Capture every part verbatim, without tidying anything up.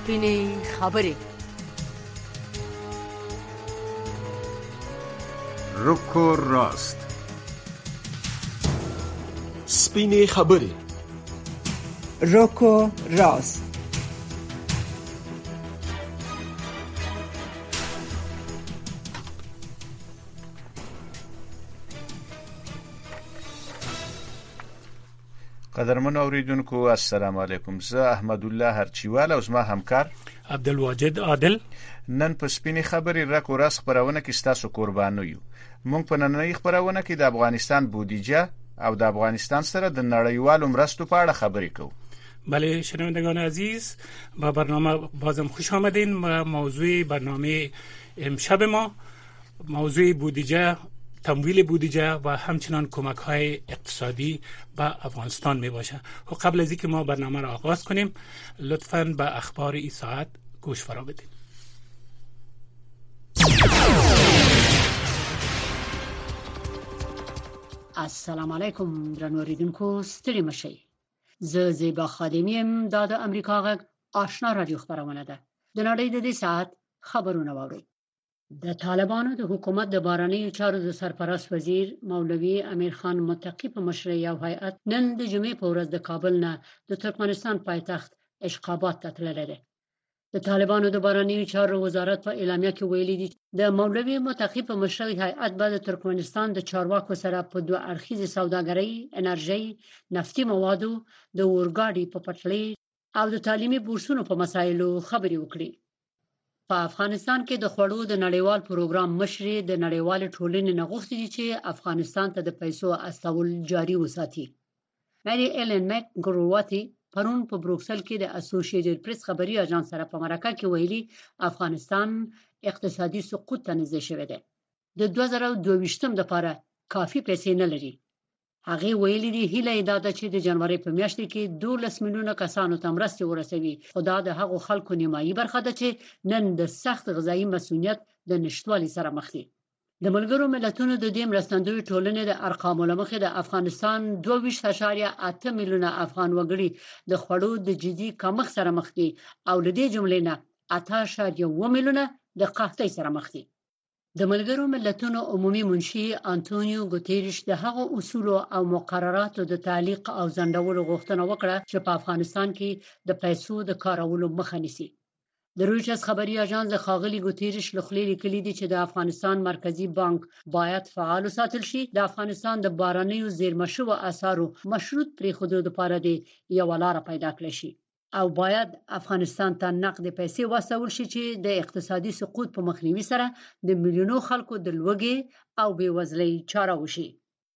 سپینې خبرې. رک و راست. سپینې خبرې. رک و راست. قدرمن اوریدونکو السلام علیکم. زه احمد الله هرچیوال او زما همکار عبدالواجد عادل نن په سپینې خبرې رک و راست خبرونه کې ستاسو قربانو یو. موږ په نننۍ خبرونه کې د افغانستان بودیجه او د افغانستان سره د نړیوالو مرستو په اړه خبرې کوو. بله شنوندگان عزیز، با برنامه بازم خوش آمدین. موضوع برنامه امشب ما موضوع بودیجه، تمویل بودیجه و همچنان کمک های اقتصادی به افغانستان می باشه. و قبل از اینکه ما برنامه را آغاز کنیم لطفاً به اخبار این ساعت گوش فرا بدین. السلام علیکم درنو اوریدونکو، ستړي مشئ. زه زیبا خادمی ام. دا د امریکا غږ آشنا رادیو خبرونه ده. د نړۍ د دې ساعت خبرونه واورئ. د طالبانو د حکومت د بهرنیو چارو د سرپرست وزیر مولوي امیر خان متقی په مشرۍ یو هیئت نن د جمعې په ورځ د کابل نه د ترکمنستان پایتخت اشخابات ته تللی دی. د طالبانو د بهرنیو چارو وزارت په اعلامیه کې ویلي دي د مولوي متقی په مشرۍ هیئت به د ترکمنستان د چارواکو سره په دوه اړخیزې سوداګرۍ، انرژۍ، نفتي موادو، د اورګاډي په پټلۍ او د تعلیمي بورسونو په مسایلو خبرې وکړي. په افغانستان کې د خوړو د نړیوال پروګرام مشرې د نړیوال ټولنې نه غوښتي دي چې افغانستان ته د پیسو استول جاري وساتي. مری ایلن مک ګروواتی پرون په بروکسل کې د اسوسییټډ پریس خبري اژانس سره په مرکه کې ویلي افغانستان اقتصادي سقوط ته نږدې شوی دی. د دوه زره دوه ویشتم لپاره کافي پیسې نه لري. هغه ویلي دی هیله یې دا ده چې د جنوري په میاشت کې دولس میلیونه کسانو ته مرستې ورسوي. خو دا د هغو خلکو نیمایي برخه ده چې نن د سخت غذایي مسؤلیت د نشټوالي سره مخ دي. د ملګرو ملتونو د دې مرستندوی ټولنې د ارقامو له مخې د افغانستان دوه ویشت اعشاریه اته میلیونه افغان وګړي د خوړو د جدي کمښت سره مخ دي او له دې جملې نه اته اعشاریه اوه میلیونه د قحطۍ سره مخ دي. د ملګرو ملتونو عمومي منشي انټونیو ګوتریش د هغو اصولو او مقرراتو د تعلیق او ځنډولو غوښتنه وکړه چې په افغانستان کې د پیسو د کارولو مخه نیسي. د رویټرز خبري اژانس د ښاغلي ګوتریش له خولې لیکلي دي چې د افغانستان مرکزی بانک باید فعال وساتل شي. د افغانستان د بهرنیو زیرمه شوو اسعارو مشروط پرېښودو لپاره د یوه لاره پیدا کړل شي او باید افغانستان ته نقد پیسې واستول شي چې د اقتصادي سقوط په مخنیوي سره د میلیونو خلکو د لوږې او بېوزلۍ چاره وشي.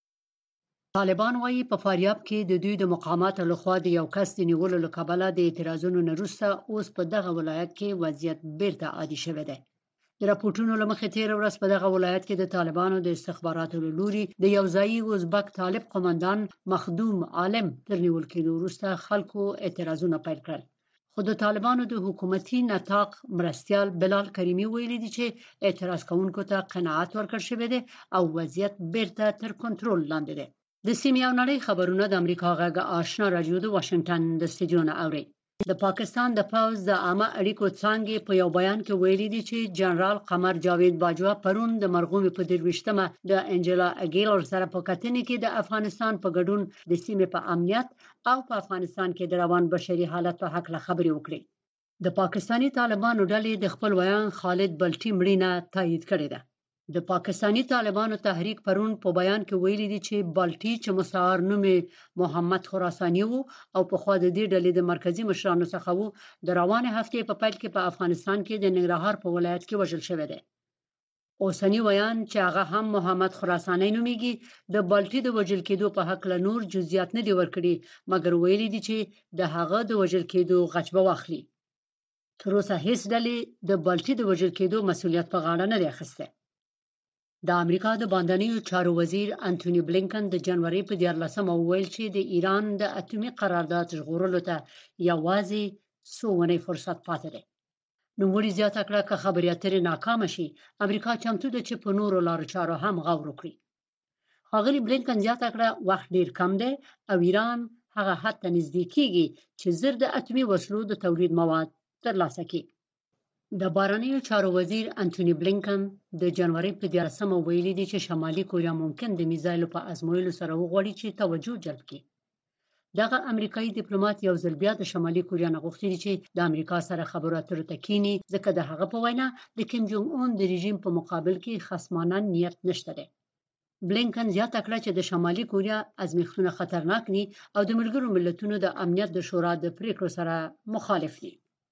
طالبان وايي په فاریاب کې د دوی د مقاماتو لخوا د یو کس د نیولو له کبله د اعتراضونو نه وروسته اوس په دغه ولایت کې وضعیت بیرته عادي شوی دی. د راپورټونو له مخې تېره ورځ په دغه ولایت کې د طالبانو د استخباراتو له لوري د یو ځایي ازبک طالب قومندان مخدوم عالم تر نیول کېدو وروسته خلکو اعتراضونه پیل کړل. خو د طالبانو د حکومتي نطاق مرستیال بلال کریمي ویلي دي چې اعتراض کوونکو ته قناعت ورکړل شوی دی او وضعیت بیرته تر کنټرول لاندې دی. د سیمې او نړۍ خبرونه د امریکا غږ آشنا رادیو د واشنگټن د سټوډیو نه اوري. د پاکستان د پوځ د عامه اړیکو څانګې په یو بیان کې ویلي دي چې جنرال قمر جاوید باجوا پرون د مرغومي په درويشتمه د انجلا اګیلر سره په کتنې کې د افغانستان په ګډون د سیمې په امنیت او په افغانستان کې د روان بشري حالت په حق له خبرې وکړي. د پاکستانی طالبانو ډلې د خپل ویان خالد بلټي مړینه تایید کړې ده. د پاکستانی طالبانو تحریک پرون په بیان کې ویلي دي چې بلټي چې مستعار نوم محمد خراساني وو او په خوا د دې ډلې د مرکزی مشرانو څخه وو د روانه هفتې په پیل کې په افغانستان کې د ننګرهار په ولایت کې وژل شوی دی. اوسنی ویان چې هغه هم محمد خراساني نومیږي د بلټي د وژل کېدو په حق له نور جزئیات نه دی ورکړي، مګر ویلي دي چې د هغه د وژل کېدو غچ به واخلي. تر اوسه هیڅ ډلې د بلټي د وژل کېدو مسؤلیت په غاړه نه دی اخیستی. د امریکا د باندنیو چارو وزیر انټونی بلینکن د جنوري په دیارلسمه وویل چې د ایران د اټومي قرارداد ژغورلو ته یوازې څو اونۍ فرصت پاتې دی. نوموړي زیاته کړه که خبرې اترې ناکامه شي امریکا چمتو ده چې په نورو لارو چارو هم غور وکړي. ښاغلي بلینکن زیاته کړه وخت ډیر کم دی او ایران هغه حد ته نږدې کیږي چې زر د اټومي وسلو د تولید مواد ترلاسه کړي. د بهرنیو چارو وزیر انټونی بلینکن د جنوري په دیارلسمه ویلي دی چې شمالي کوریا ممکن د میزایلو په ازمویلو سره وغواړي چې توجه جلب کړي. دغه امریکایي ډیپلوماټ یو ځل بیا د شمالي کوریا نه غوښتي دي چې د امریکا سره خبرو اترو ته کینی، ځکه د هغه په وینا د کیم جونګ اون د رژیم په مقابل کې خصمانه نیت نشته دی. بلینکن زیاته کړه چې د شمالي کوریا ازمیښتونه خطرناک دي او د ملګرو ملتونو د امنیت د شورا د پریکړو سره مخالف دي.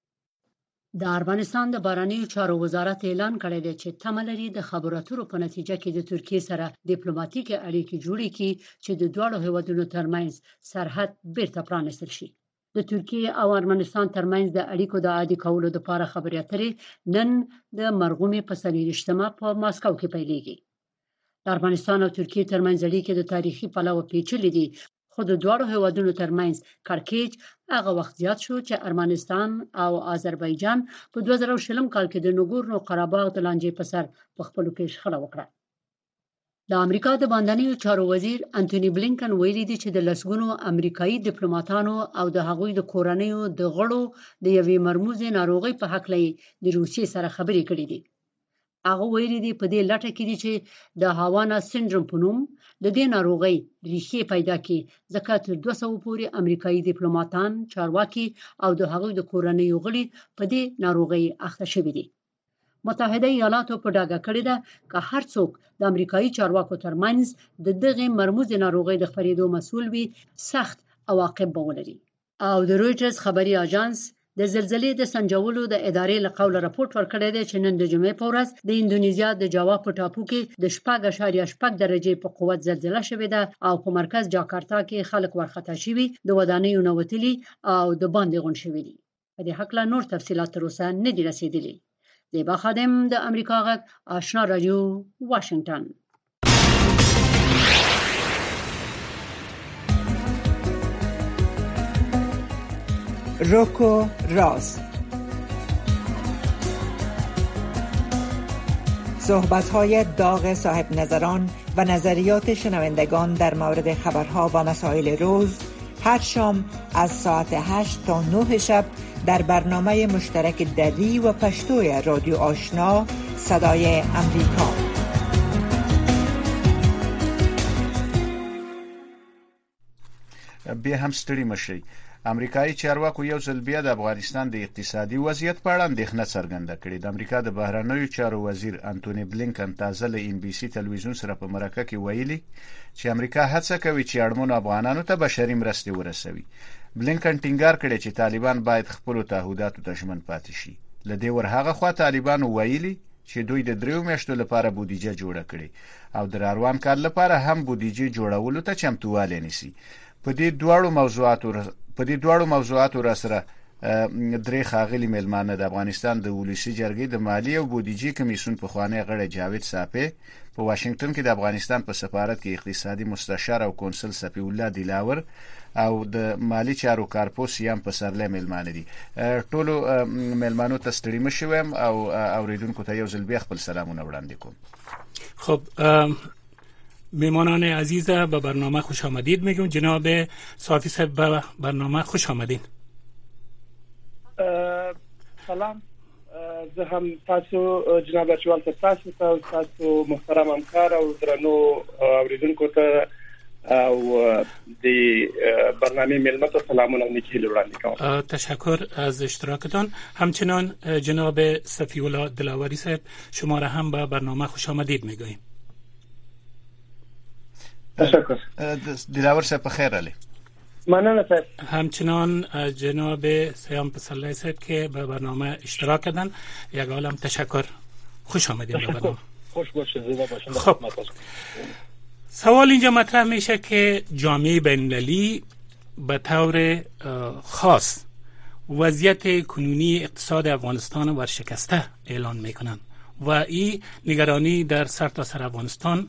د افغانستان د بهرنیو چارو وزارت اعلان کړی دی چې تمه لري د خبرو اترو په نتیجه کې د ترکیې سره ډیپلوماټیکي اړیکې جوړې کړي چې د دواړو هیوادونو ترمنځ سرحد بیرته پرانیستل شي. د ترکیې او افغانستان ترمنځ د اړیکو د عادي کولو لپاره خبرې اترې نن د مرغومې په څلېرویشتمه په ماسکو کې پیلېږي. د افغانستان او ترکیې ترمنځ اړیکې د تاریخي پلوه پیچلې دي، خو د دواړو هیوادونو ترمنځ کړکېچ هغه وخت زیات شو چې ارمنستان او آذربایجان په دوه زره شلم کال کې د نګورنو قره‌باغ د لانجې په سر په خپلو کې شخړه وکړه. د امریکا د باندنیو چارو وزیر انټونی بلینکن ویلي دی چې د لسګونو امریکایي ډیپلوماټانو او د هغوی د کورنیو د غړو د یوې مرموزې ناروغۍ په هکله د روسیې سره خبرې کړې دي. هغه ویلي دی په دې لټه کې دي چې د هاوانا سینډروم په نوم د دې ناروغۍ ریښې پیدا کړي، ځکه تر دوه سوه پورې امریکایي ډیپلوماټان، چارواکي او د هغوی د کورنیو غړي په دې ناروغۍ اخته شوي دي. متحده ایالاتو په ډاګه کړې ده که هر څوک د امریکایي چارواکو ترمنځ د دغې مرموزې ناروغۍ د خپرېدو مسؤل وي، سخت عواقب به ولري. او د رویټرز خبري اژانس د زلزلې د سنجولو د ادارې له قوله راپورټ ورکړی دی چې نن د جمعې په ورځ د اندونیزیا د جاوا په ټاپو کې د شپږ اعشاریه شپږ درجې په قوت زلزله شوې ده او په مرکز جاکارتا کې خلک ورخطا شوي، د ودانیو نه وتلي او د باندې غونډ شوي دي. په دې هکله نور تفصیلات تر اوسه نه دي رسېدلي. زیبا خادم، د امریکا غږ، آشنا رادیو، واشنگټن. روکو راست، صحبت‌های داغ صاحب نظران و نظریات شنوندگان در مورد خبرها و مسائل روز هر شام از ساعت هشت تا نه شب در برنامه مشترک دری و پشتوی رادیو آشنا صدای امریکا. بیا هم ستړي مشي. امریکایي چارواکو یو ځل بیا د افغانستان د اقتصادي وضعیت په اړه اندېښنه څرګنده کړې. د امریکا د بهرنیو چارو وزیر انټونی بلینکن تازه له ان بي سي تلویزیون سره په مرکه کې ویلي چې امریکا هڅه کوي چې اړمنو افغانانو ته بشري مرستې ورسوي. بلینکن ټینګار کړی چې طالبان باید خپل تعهداتو ته ژمن پاتې شي. له دې ور هغه خوا طالبانو ویلي چې دوی د دریو میاشتو لپاره بودیجه جوړه کړې او د روان کال لپاره هم بودیجه جوړولو ته چمتووالی نیسي. په دې دواړو موضوعاتو په دې دواړو موضوعاتو را سره درې ښاغلي میلمانه د افغانستان د ولسي جرګې د مالی او بودیجې کمیسیون پخوانی غړی جاوید صافی په واشنگټن کې د افغانستان په سفارت کې اقتصادي مستشار او کونسل صفی الله دلاور او د مالی چارو کارپوس یم په سرله میلمانه دي. ټولو میلمانو ته ستړي مشوم او اوریدونکو ته یو ځل بیا خپل سلامونه وړاندې کوم. خب میمانان عزیز به برنامه خوش آمدید میگم. جناب صافی صاحب به برنامه خوش آمدین. سلام. زه هم تاسو جناب اچوال ته تاسو ته تاسو محترم همکار او درنو اوریدونکو ته او د برنامه ملمت و سلامونه نیکی وړاندې کوم. تشکر از اشتراکتان. همچنان جناب صفی الله دلاوری صاحب شما را هم به برنامه خوش آمدید میگویم. تشکر. دلاور صاحب بخیر علی. مننه صاحب. همچنان جناب سیام پسرلی صاحب که به برنامه اشتراک کردن، یک عالم تشکر. خوش آمدید به برنامه. خوش باشید. زنده باشید. خب سوال اینجا مطرح میشه که جامعه بین‌المللی به طور خاص وضعیت کنونی اقتصاد افغانستان ورشکسته اعلان میکنن و این نگرانی در سرتاسر افغانستان،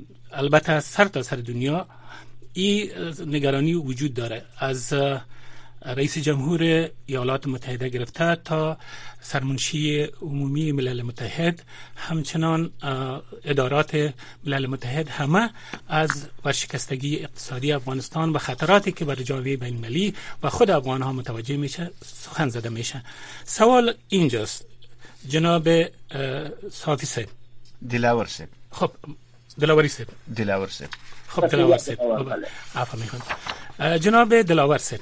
البته سرتاسر دنیا این نگرانی وجود داره. از رئیس جمهور ایالات متحده گرفته تا سرمنشی عمومی ملل متحد، همچنان ادارات ملل متحد، همه از ورشکستگی اقتصادی افغانستان و خطراتی که بر جامعه بین المللی و خود افغان ها متوجه میشه سخن زده میشه. سوال اینجاست جناب صافی صاحب، دلاور صاحب، خب دلاوری صاحب، دلاور صاحب، خب دلاور صاحب، عفو میخوام. جناب دلاور صاحب،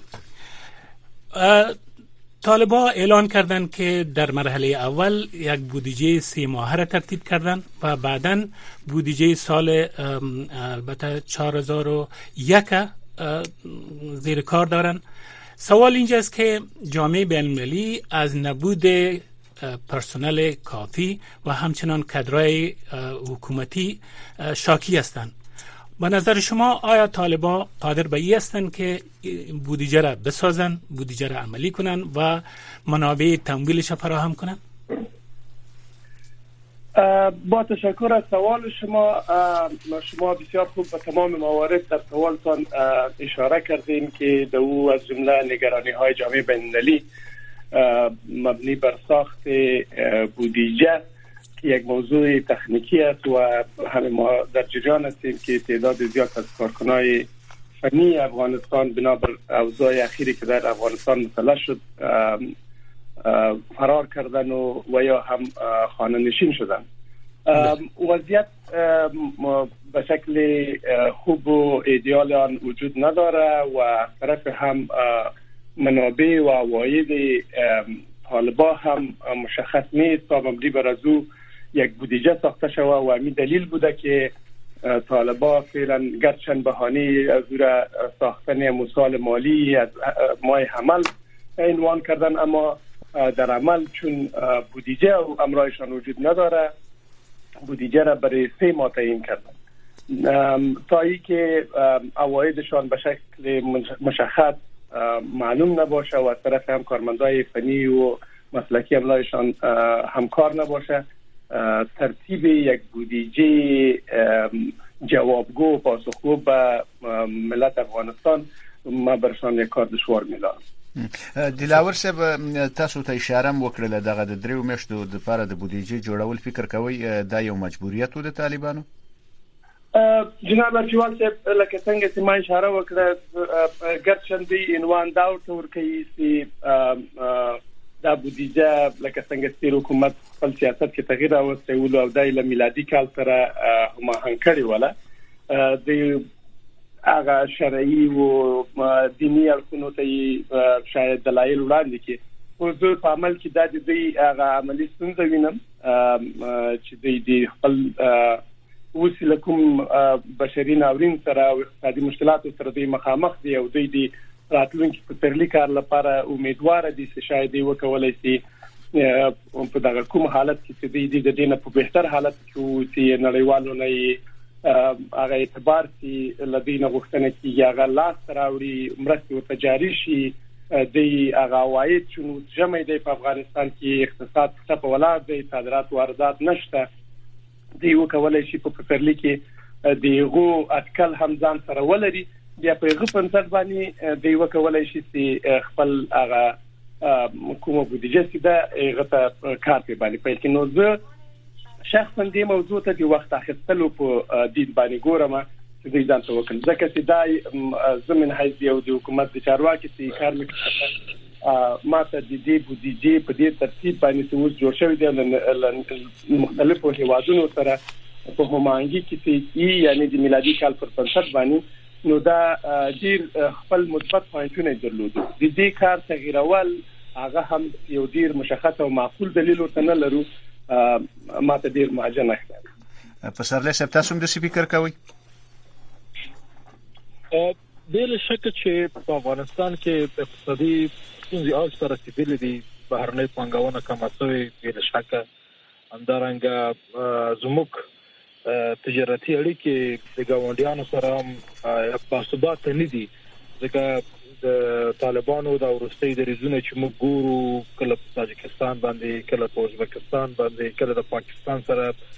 طالبان اعلان کردند که در مرحله اول یک بودجه سه ماهه را ترتیب کردند و بعداً بودجه سال البته چهار هزار و یک زیر کار دارند. سوال اینجاست که جامعه بین المللی از نبود پرسنل کافی و همچنان کادرهای حکومتی شاکی هستند. به نظر شما آیا طالبان قادر به این هستند که بودجه را بسازن، بودجه را عملی کنن و منابع تمویلش فراهم کنن؟ با تشکر از سوال شما. شما بسیار خوب به تمام موارد در سوالتان اشاره کردین که در او از جمله نگرانی های جامعه بین المللی مبنی بر ساخت بودجه که یک موضوع تکنیکی است و همه ما در جریان هستیم که تعداد زیاد از کارکنای فنی افغانستان بنابر اوضاع اخیری که در افغانستان مسلح شد فرار کردن و, و یا هم خانه نشین شدن. وضعیت به شکل خوب و ایدئال آن وجود نداره و طرف هم منابع و عواید طالبان هم مشخص نیست تا مبنی بر از او یک بودجه ساخته شده و همین دلیل بوده که طالبان فعلا گرچند بهانه از او ساختن مسال مالی از ماه حمل عنوان کردن، اما در عمل چون بودجه و امرایشان وجود نداره بودجه را برای سه ماه تعیین کردن تا ای که عوایدشان به شکل مشخص معلوم نباشه و از طرف هم کارمندای فنی و مسلکی املایشان همکار نباشه. ترتیب یک بودجه جوابگو و پاسخگو به ملت افغانستان ما برشان یک کار دشوار می‌دانم. دلاور صاحب، تاسو ته اشاره وکړه دغه د دریو میاشتو د لپاره د بودیجې جوړول فکر کوي دا یو مجبوریت و د طالبانو؟ جناب ارجوان صاحب، لکه څنګه چې ما اشاره وکړه ګرچند دی عنوان دا ورته چې دا بودیجه لکه څنګه چې حکومت خپل سیاست کې تغییر راوستی ول او د میلادي کال سره هماهنګ کړی ولا د هغه شرعي او دینی اړخونو ته شاید دلایل وړاندې کړي او زه په عمل کې د دې هغه عملی ستونزه وینم چې د خپل وسیله کوم بشري ناورین سره او اقتصادي مشکلاتو سره د مخامخ دي او د راتلونکي په ترلي کار لپاره امیدوار دي چې شاید وکولای شي په دغه کوم حالت کې چې د دې نه په بهتر حالت کې چې نړیوالو نه هغه اعتبار چې لدينا غوښتنه کې هغه لاس راوړي مرستې او تجاري شي د هغه عواید چې جمع دی په افغانستان کې اقتصاد څه په ولاړ دی، صادرات او واردات نشته دی وکولای شي په ترلي کې دیغه اټکل هم ځان سره ولري بیا په هغه پنځه باندې دی وکولای شي چې خپل هغه کومه بودیجه چې دا هغه ته کار کوي باندې په کې نو زه شخصا دې موضوع ته د وخت اخیستلو په دید باندې ګورم چې د ځان ته وکړم ځکه چې دا زمين حیث یو د حکومت د چارواکي چې کار وکړي ما ته د دې بودیجه په دې ترتیب باندې چې اوس جوړ شوی دی مختلفو هیوادونو سره په هماهنګي کې چې یعنی د میلادي کال پر بنسټ باندې نو دا ډیر خپل مثبت پوینټونه درلود. د دې کار تغیرول هغه هم یو ډیر مشخص او معقول دلیل ورته نه لرو ما ته ډیر معجن ښکاري. په سرله سپ تاسو هم د سپیکر کوي؟ بل شک چې په افغانستان کې اقتصادي ستونزې اوج ته رسیدلې دي، بهرنۍ پانګونه کمه شوې، بل شک همدارنګه زموږ تجارتي اړیکې د ګاونډیانو سره هم په ثبات نه دي ځکه د طالبانو د ورستۍ د ریزونه چې موږ ګورو کله په تاجکستان باندې، کله په ازبکستان باندې، کله د پاکستان سره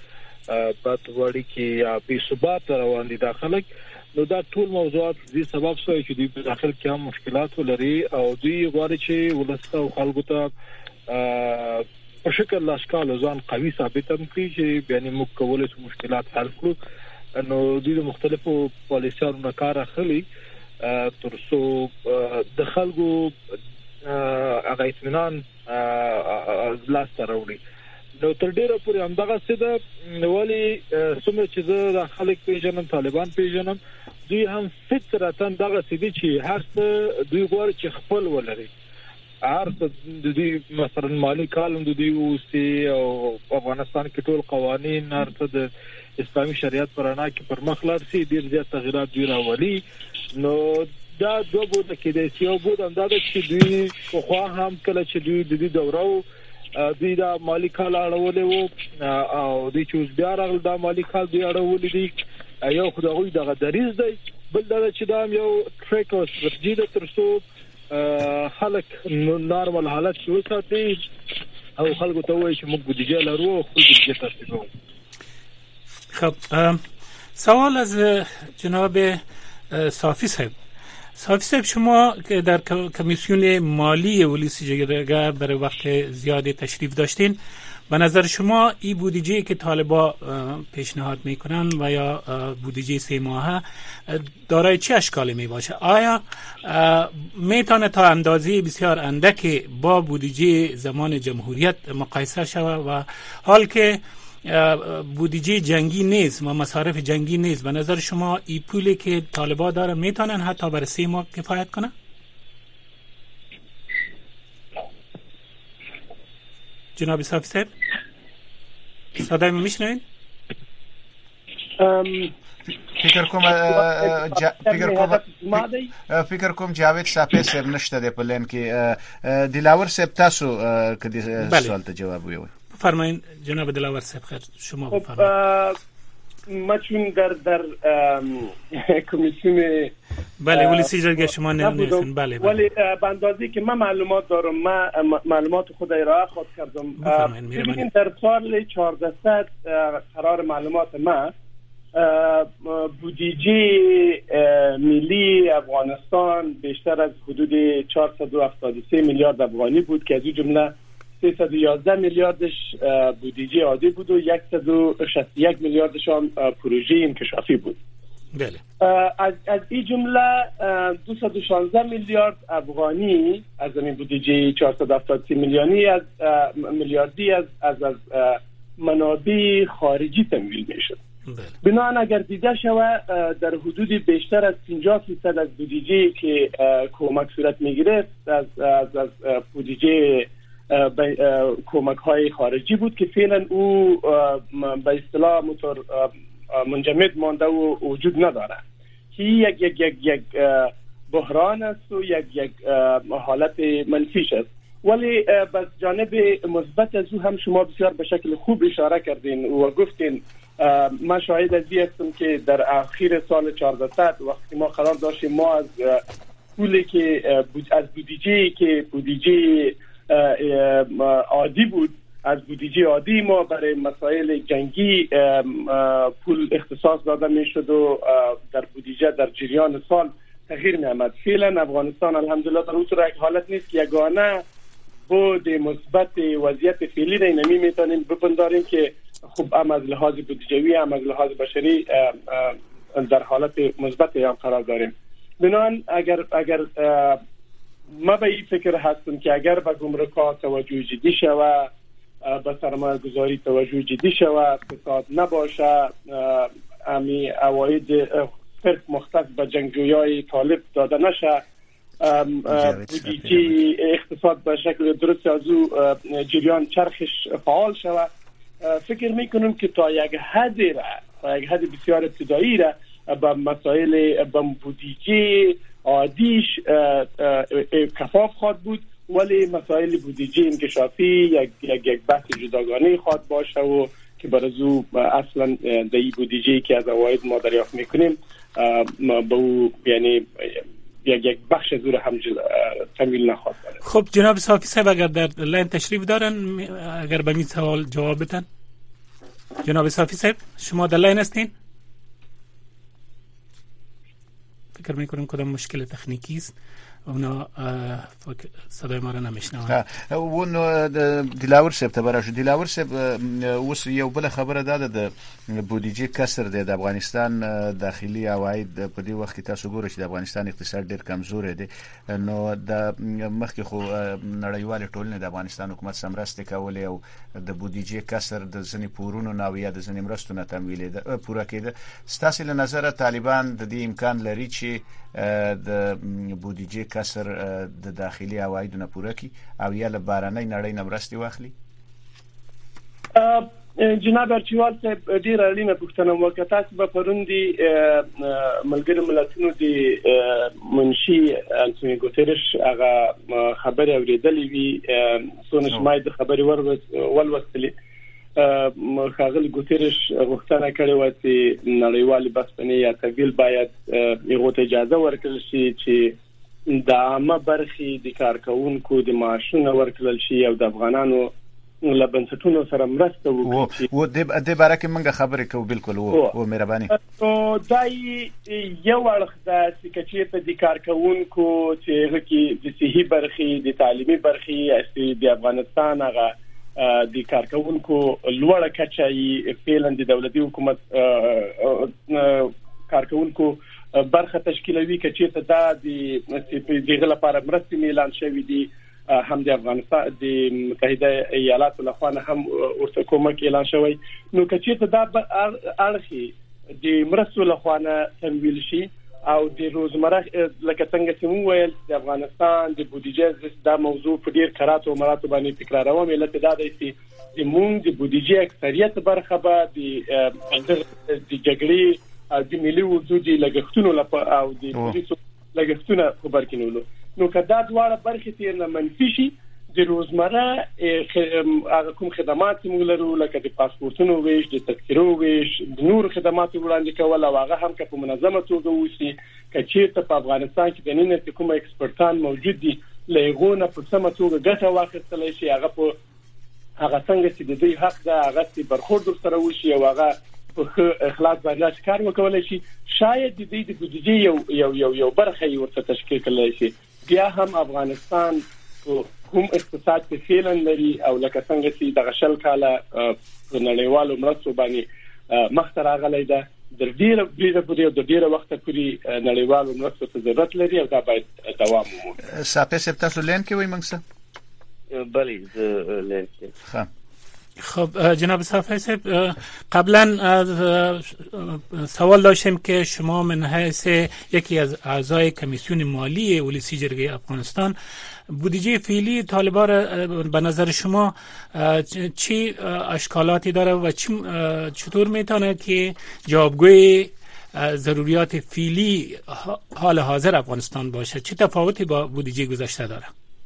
بد وړي کې یا بې ثبات روان دي داخله نو دا ټول موضوعات دې سبب شوی چې دوی په داخل کې هم مشکلات ولري او دوی غواړي چې ولسته او خلکو ته په شکل لاشکال ځان قوي ثابت هم کړي چې یعنی موږ کولای شو مشکلات حل کړو نو دوی مختلفو پالیسیانو نه کار اخلي ترڅو د خلکو هغه اطمینان لاس ته راوړي نو تر ډیره پورې همدغه څه ده ولی څومره چې د خلک پیژنم طالبان پیژنم دوی هم فطرتاً دغه څه دي چې هر څه دوی غواړي چې خپل ولري هر څه د دوی مثلا مالی کالم د دوی اوسي او افغانستان کې ټول قوانين هر څه د اسلامي شریعت پرانا کې پر مخ لاړ سي ډیر زیات تغیرات دی راولي نو دا دوه بوده کې د سیو بود انداز چې دوی خو هم کله چې دوی د دې دورو دوی دا مالی کال اړولې وو او دوی چې اوس بیا راغل دا مالی کال دوی اړولې دي یو خدای دغه دریز دی بل دا چې دا یو ټریک او ستراتیژي د ترسو خلک نورمال حالت شو ساتي او خلکو ته وایي چې موږ بودیجه لرو او خپل بودیجه ترتیبوو. خب سوال از جناب صافی صاحب صافی صاحب شما که در کمیسیون مالی ولیسی جرگه برای وقت زیادی تشریف داشتین به نظر شما این بودجه که طالبا پیشنهاد میکنن و یا بودجه سه ماهه دارای چه اشکالی می باشه؟ آیا میتونه تا اندازه بسیار اندک با بودجه زمان جمهوریت مقایسه شود و حال که بودجه جنگی نیست و مصارف جنگی نیست به نظر شما این پولی که طالبا دارن میتونن حتی برای سه ماه کفایت کنه؟ جناب صافی صاحب صدای من میشنوین؟ فکر کوم فکر کوم فکر کوم جاوید صافی صاحب نشته د پلان کې دلاور صاحب تاسو کدي سوال ته جواب ویوي فرمایین جناب دلاور صاحب خیر شما بفرمایید. ما چون در در کمیسیون بله ولیسی جرگه شما نمی‌رسین بله ولی به اندازه‌ای که من معلومات دارم من معلومات خود ارائه خود کردم ببینید در سال چهاردهصد قرار معلومات من بودجه ملی افغانستان بیشتر از حدود چهارصد و هفتاد و سه میلیارد افغانی بود که از این جمله سیصد و یازده میلیاردش بودجه عادی بود و صد و شصت و یک میلیاردش هم پروژه انکشافی بود. بله. از از این جمله دویست و شانزده میلیارد افغانی از این بودجه چهارصد و هفتاد و سه میلیونی از میلیاردی از از, از منابع خارجی تمویل میشد. بله. بنابراین اگر دیده شود در حدود بیشتر از پنجاه درصد از بودجه که کمک صورت میگرفت از از از بودجه کمک های خارجی بود که فعلا او به اصطلاح موتور منجمد مانده و وجود نداره که یک یک یک یک بحران است و یک یک حالت منفیش است ولی بس جانب مثبت از او هم شما بسیار به شکل خوب اشاره کردین و گفتین من شاهد از این هستم که در اخیر سال چهاردهصد وقتی ما قرار داشتیم ما از پولی که از بودجه که بودجه عادی بود از بودجه عادی ما برای مسائل جنگی پول اختصاص داده می شد و در بودجه در جریان سال تغییر می آمد. فعلا افغانستان الحمدلله در اون صورت حالت نیست که یگانه بود مثبت وضعیت فعلی را نمی میتونیم بپنداریم که خب هم از لحاظ بودجوی هم از لحاظ بشری در حالت مثبت هم قرار داریم. بنابراین اگر اگر ما به این فکر هستم که اگر به گمرکات توجه جدی شود به سرمایه گذاری توجه جدی شود فساد نباشه امی اواید فرق مختص به جنگجویای طالب داده نشه بودجه اقتصاد به شکل درست از او جریان چرخش فعال شود فکر میکنم که تا یک حدی را تا یک حد بسیار ابتدایی را به مسائل به بودجه عادیش کفاف خواهد بود ولی مسائل بودجه انکشافی یک یک یک بحث جداگانه خواهد باشه و که برازو اصلا در این بودجه که از عواید ما دریافت میکنیم به او یعنی یک یک بخش از او را هم تمویل نخواهد داره. خب جناب صافی صاحب اگر در لین تشریف دارن اگر به این سوال جواب بدن. جناب صافی صاحب شما در لاین هستین؟ فکر میکنم کدام مشکل تکنیکی است اونا صدای ما را نمیشنوند. اون دلاور صاحب ته براشو دلاور صاحب اوس یو بل خبره ده د بودیجه کسر د افغانستان داخلي عواید په دې وخت کې تاسو ګورئ چې د افغانستان اقتصاد ډیر کمزور دی، نو د مخکې خو نړیوال ټولنې د افغانستان حکومت سمرسته کولې او د بودیجه کسر د ځنې پورونو نو یا د ځنې مرستو نه تمویل ده پوره کېده. ستاسو له نظر طالبان د دې امکان لري چې د بودیجه کسر د داخلي عوایدو نه پوره کی او یا له بهرنۍ نړۍ نه مرستې واخلي؟ جناب ارچوال صاحب ډیر اړینه پوښتنه وکړه. تاسو به پروندي ملګری ملتونو د منشي انټونی ګوتریش هغه خبره اوریدلې وی څونه شمای د خبري ولوستلې. خاغل ګوتریش غوښتنه کړې و چې نړیوال بسپنې یا تګیل باید یو ته اجازه ورکړل شي چې د عامه برخې د کارکونکو د معاشونو ورکړل شي او د افغانانو لبنسټونو سره مرسته وکړي. و د د بارکه منګه خبرې کوو بالکل او مهرباني. نو دای یو اړخ د سکچې په د کارکونکو چې هغه د صحي برخې د تعلیمي برخې د افغانستان هغه د کارکونکو لوړه کچه یې فعلا د دولتي حکومت کارکونکو برخه تشکیلوي چې دا د دغه لپاره مرستې اعلان شوې دي. هم د افغانستان د متحده ایالاتو لخوا هم ورته کومک اعلان شوی. نو چې دا اړخي د مرستو لخوا تمویل شي او د روزمره لکه څنګه چې موږ ویل د افغانستان د بودیجه دا موضوع په ډیر کراتو مراتب باندې تکراروم. علت دا دی چې د موږ د بودیجه اکثریت برخه به د د جګړې او د ملي وجود لګښتونو لپاره او د پولیسو لګښتونو خبر کینولو. نو کدا دواړه برخې تیر نه منفي شي د روزمره هغه کوم خدمات موږ لرو لکه د پاسپورتونو ویش، د تذکرو ویش، د نور خدمات وړاندې کول او هغه هم که په منظمه توګه وشي چې په افغانستان کې د نن کوم ایکسپرتان موجود دي لغونه په سمه توګه ګټه واخیستل شي هغه په هغه څنګه چې د دوی حق ده هغه چې برخورد سره وشي او هغه په اخلاص باندې کار وکولای شي. شاید د دې د بودیجې یو یو یو یو برخه یې ورته تشکیل کړل شي. بیا هم افغانستان کوم اقتصاد په فعلا لري او لکه څنګه چې د غشل کاله په نړیوالو مرستو باندې مخ ته راغلی ده د ډیره ډیره پورې د ډیره وخت پورې نړیوالو مرستو ته ضرورت لري او دا باید دوام ومومي. صاحب صاحب تاسو لین کې وای موږ څه بله زه لین کې. خب جناب صافی صاحب قبلا سوال داشتیم که شما من حیث یکی از اعضای کمیسیون مالی ولسی جرگه افغانستان بودجه فعلی طالبان به نظر شما چی اشکالاتی داره و چطور میتونه که جوابگوی ضروریات فعلی حال حاضر افغانستان باشه؟ چه تفاوتی با بودجه گذشته داره؟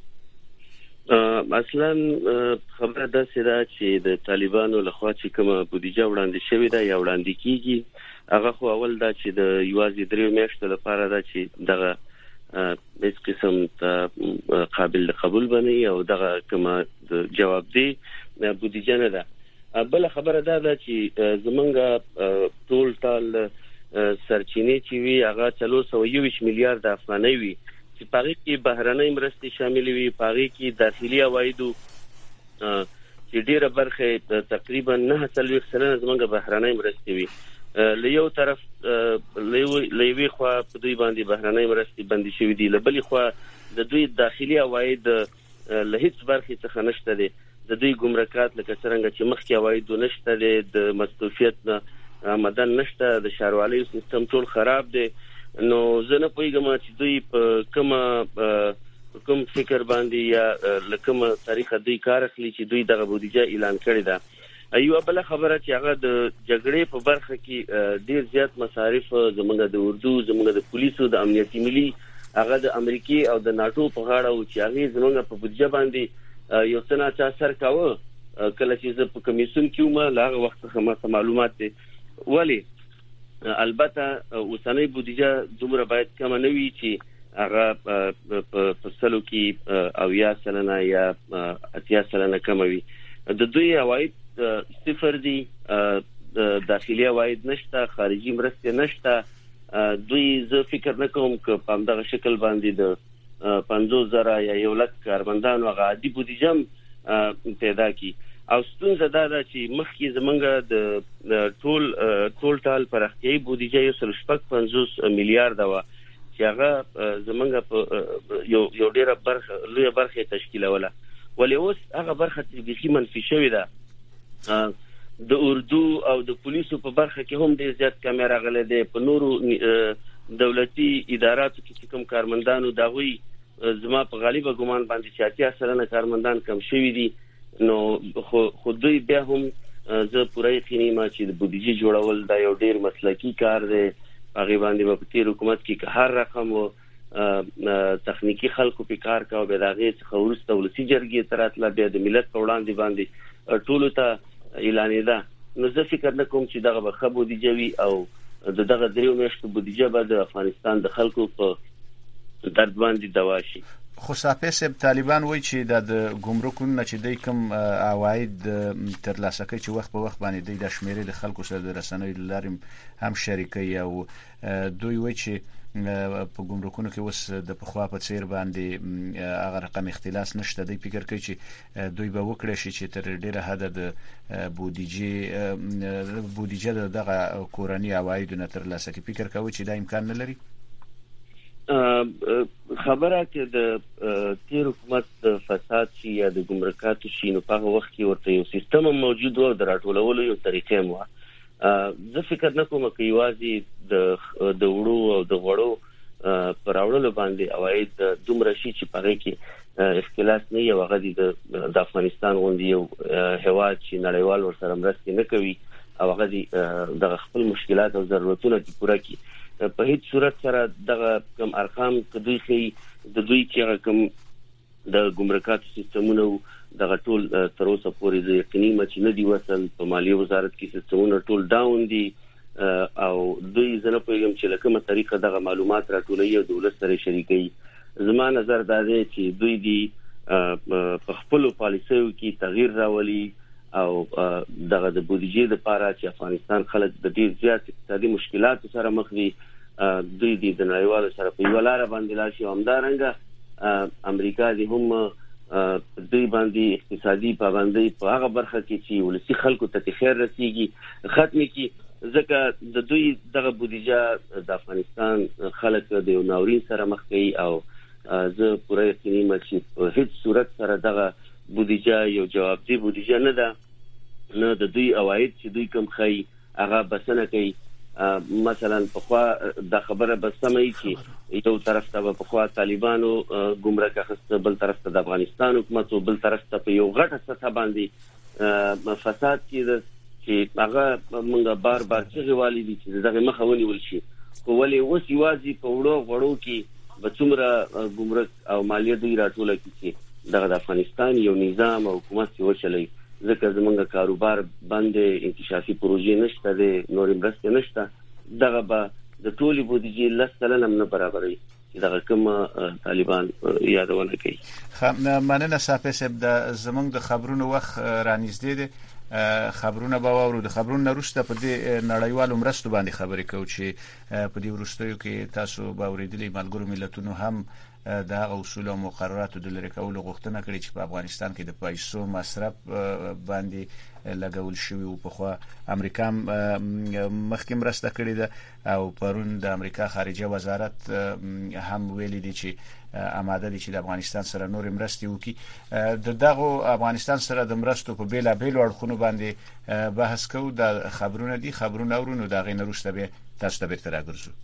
اصلا خبره ده سره چې د طالبانو لخوا چې کومه بودیجه وړاندې شوې ده یا وړاندې کیږي هغه خو اول دا چې د یوازې درې میاشتو لپاره ده چې دغه هیڅ قسم ته قابل قبول بنئ او دغه کومه جواب دی بودیجه نه ده. بل خبره ده ده چې زمونږ ټول ټال سرچینې چې وي هغه څلور سوه یوویشت میلیارډ افغانۍ وي چې پاره کې بهرنۍ مرستې شامل وي، پاره کې داخلي عوایدو چې ډیره برخه تقریبا نه څلوېښت سلنه زمونږ بهرنۍ مرستې وي. له یو طرف له یوې خوا په دوی باندې بهرنۍ مرستې بندي شوې دي، له بلې خوا د دوی داخلي عواید له هیڅ برخې څخه نشته دي. د دوی ګمرکات لکه څنګه چې مخکې عوایدو نشته دي، د مصرفیت نه آمدن نشته، د ښاروالۍ سیستم ټول خراب دی. نو زه نه پوهیږم چې دوی په کومه کوم فکر باندې یا لکه طریقه دوی کار اخلي چې دوی دغه بودیجه اعلان کړی ده. یو بل خبره چې هغه د جګړې په برخه کې ډیر زیات مصارف زمونږ د اردو، زمونږ د پولیسو، د امنیتي ملي هغه د امریکای او د ناتو په غاړه او چې هغه زمونږ په بودیجه باندې یو څه نه چا سر کاوه. کله چې زه په کمیسیون کې وم لا هغه وخت څخه معلومات دي. ولی البته اوسنۍ بودیجه دومره باید کم نه وي چې هغه په سلو کې او یا سلنه یا اتیا سلنه کم وي. د دوی عواید صفر دي، داخلي عواید نشته، خارجي مرستې نشته. دوی زه فکر نه کوم چې په همدغه شکل باندې د پنځوس زره یا یو لک کارمندانو هغه عادي بودیجه پیدا کی. او ستونزه دا ده چې مخکې زمونږ د ټول ټول ټال پراختیایي بودیجه یو سل شپږ پنځوس میلیارډ وه چې هغه زمونږ په یو یو ډیره برخه لویه برخه تشکیلوله، ولې اوس هغه برخه بیخي منفي شوې ده. د اردو او د پولیسو په برخه کې هم ډیر زیات کمی راغلی دی. په نورو دولتي اداراتو کې چې کوم کارمندانو دغوی زما په غالبه ګمان باندې چې اتیا سلنه کارمندان کم شوي دي، نو خو دوی بیا هم زه پوره یقیني یم چې د بودیجې جوړول دا یو ډیر مسلکي کار دی. هغې باندې به په تېر حکومت کې که هر رقم و تخنیکي خلکو پې کار کوه، بیا د هغې څخه وروسته ولسي جرګې ته راتله، بیا د ملت په وړاندې باندې ټولو ته اعلانېده. نو زه فکر نه کوم چې دغه به ښه بودیجه وي او د دغه دریو میاشتو بودیجه به د افغانستان د خلکو په درد باندې دوا شي. خو صافی صاحب، طالبان وایي چې د ګمرکونو نه چې دوی کوم عواید ترلاسه کوي چې وخت په وخت باندې دوی د شمیرې د خلکو سره د رسنیو له لارې هم شریکوي، او دوی وایي چې په ګمرکونو کې اوس د پخوا په څیر باندې هغه رقم اختلاس نشته. دوی فکر کوي چې دوی به وکړي شي چې تر ډیره حد د بودیجې بودیجه د دغه کورنی عوایدو نه ترلاسه کوي. فکر کوي چې دا امکان نه لري. خبره چې د تیر حکومت د فساد شي یا د ګمرکاتو شي، نو په هغه وخت کې ورته یو سیستم موجود و، د راټولولو یو طریقې مو. زه فکر نه کوم چې یوازې د د وړو او د غوړو پر راوړلو باندې عواید دومره شي چې په هغې کې اختلاس نه وي، او هغه د افغانستان غوندې یو هېواد چې نړیوال ورسره مرستې نه کوي او هغه دغه خپل مشکلات او ضرورتونه دې پوره کړي. په هیڅ صورت سره دغه کم ارقام که دوی ښیي د دوی چې هغه کوم د ګمرکاتو سیستمونه دغه ټول تر اوسه پورې زه یقیني یم چې نه دي وصل. په مالیې وزارت کې سیستمونه ټول ډاون دي، او دوی زه نه پوهېږم چې له کومه طریقه دغه معلومات راټولوي او د ولس سره شریکوي. زما نظر دا دی چې دوی دي په خپلو پالیسیو کې تغییر راولي او دغه د بودیجې لپاره چې افغانستان خلک د ډیر زیات اقتصادي مشکلاتو سره مخ دي، دوی دي د نړیوالو سره په یوه لاره باندې لاړ شي. همدارنګه امریکا دي هم دوی باندې اقتصادي پابندۍ په هغه برخه کې چې ولسي خلکو ته خیر رسیږي ختمې کړي، ځکه د دوی دغه بودیجه د افغانستان خلک د یو ناورین سره مخ کوي. او زه پوره یقیني یم چې په هیڅ صورت سره دغه بودیجه یو جوابدې بودیجه نه ده، نه د دوی عواید چې دوی کم ښیي هغه بسنه کوي. مثلا پخوا دا خبره به سمه وي چې یو طرف ته به پخوا طالبانو ګمرک اخیسته، بل طرف ته د افغانستان حکومت، بل طرف ته په یو غټه سطح باندې فساد کېده چې هغه موږ بار بار چغې والې دي چې دغه مخه ونیول شي. خو ولې اوس یوازې په وړو غوړو کې به څومره ګمرک او مالیه دوی راټوله کړي چې دغه د افغانستان یو نظام او حکومت چې وچلوي، ځکه زمونږ کاروبار بندې، انکشافي پروژې نشته دی، نورې مرستې نشته. دغه به د ټولې بودیجې لس سلنه هم نه برابروي چې دغه کومه طالبان یادونه کوي. مننه صافی صاحب. د زمونږ د خبرونو وخت رانږدې دی، خبرونه به واورو. د خبرونو وروسته په دې نړیوالو مرستو باندې خبرې کوو چې په دې وروستیو کې تاسو به اورېدلي ملګرو ملتونو هم د هغه اصول او مقرراتو د لرې کولو غوښتنه کړې چې په افغانستان کې د پیسو مصرف باندې لګول شوی او پخوا امریکا مخکې مرسته کړې ده، او پرون د امریکا خارجه وزارت هم ویلي دي چې آماده دي چې د افغانستان سره نور مرستې وکړي. د دغه افغانستان سره د مرستو په بیلا بیلو اړخونو باندې بحث کوو. د خبرونه دي خبرونه اورونو د هغې نه وروسته بیا تاسو ته بیرته راګرځو.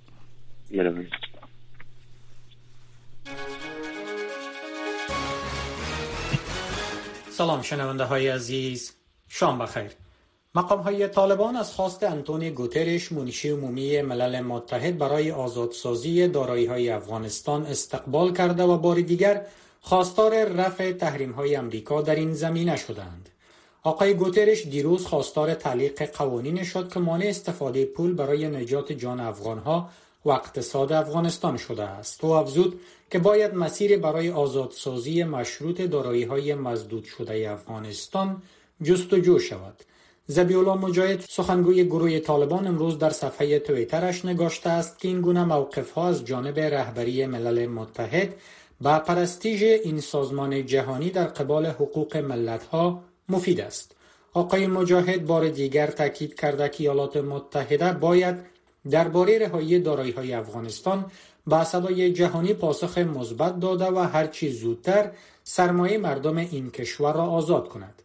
سلام شنونده های عزیز، شام بخیر. مقام های طالبان از خواست انتونیو گوترش منشی عمومی ملل متحد برای آزادسازی دارایی های افغانستان استقبال کرده و بار دیگر خواستار رفع تحریم های امریکا در این زمینه شدند. آقای گوترش دیروز خواستار تعلیق قوانین شد که مانع استفاده پول برای نجات جان افغانها و اقتصاد افغانستان شده است. او افزود که باید مسیر برای آزادسازی مشروط دارایی‌های مزدود شده افغانستان جستجو شود. ذبیح‌الله مجاهد سخنگوی گروه طالبان امروز در صفحه توییترش نگاشته است که این گونه موقف‌ها از جانب رهبری ملل متحد با پرستیژ این سازمان جهانی در قبال حقوق ملت‌ها مفید است. آقای مجاهد بار دیگر تاکید کرده که ایالات متحده باید درباره رهایی دارایی‌های افغانستان با صدای جهانی پاسخ مثبت داده و هرچی زودتر سرمایه مردم این کشور را آزاد کند.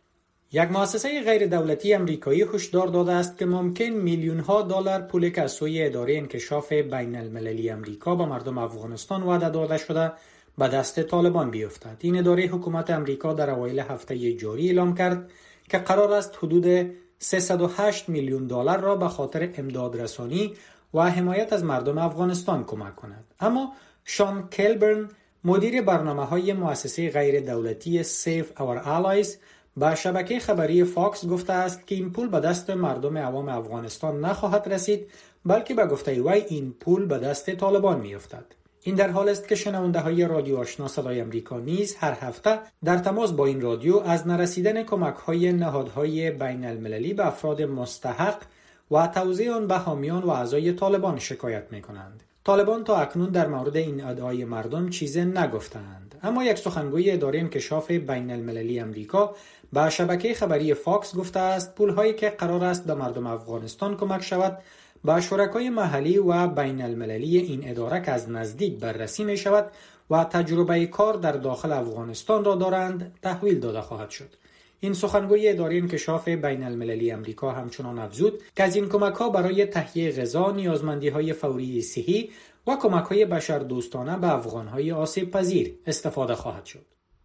یک مؤسسه غیر دولتی امریکایی هشدار داده است که ممکن میلیون ها دلار پولی که از سوی اداره انکشاف بین المللی امریکا به مردم افغانستان وعده داده شده به دست طالبان بیفتد. این اداره حکومت امریکا در اوایل هفته جاری اعلام کرد که قرار است حدود سیصد و هشت میلیون دلار را به خاطر امدادرسانی و حمایت از مردم افغانستان کمک کند. اما شان کلبرن، مدیر برنامه‌های مؤسسه غیر دولتی Save Our Allies، با شبکه خبری فاکس گفته است که این پول به دست مردم عوام افغانستان نخواهد رسید، بلکه به گفته وی این پول به دست طالبان می‌افتد. این در حال است که شنونده‌های رادیو آشنا صدای آمریکا نیز هر هفته در تماس با این رادیو از نرسیدن کمک‌های نهادهای بین المللی به افراد مستحق و توزیع آن به حامیان و اعضای طالبان شکایت می‌کنند. طالبان تا اکنون در مورد این ادعای مردم چیزی نگفتند، اما یک سخنگوی اداره انکشاف بین المللی امریکا با شبکه خبری فاکس گفته است پول‌هایی که قرار است به مردم افغانستان کمک شود با شرکای محلی و بین المللی این اداره که از نزدیک بررسی می شود و تجربه کار در داخل افغانستان را دارند تحویل داده خواهد شد. این سخنگوی اداره انکشاف بین المللی امریکا همچنان افزود که از این کمک‌ها برای تهیه غذا، نیازمندی‌های فوری صحی و کمک‌های بشردوستانه به افغان‌های آسیب پذیر استفاده خواهد شد.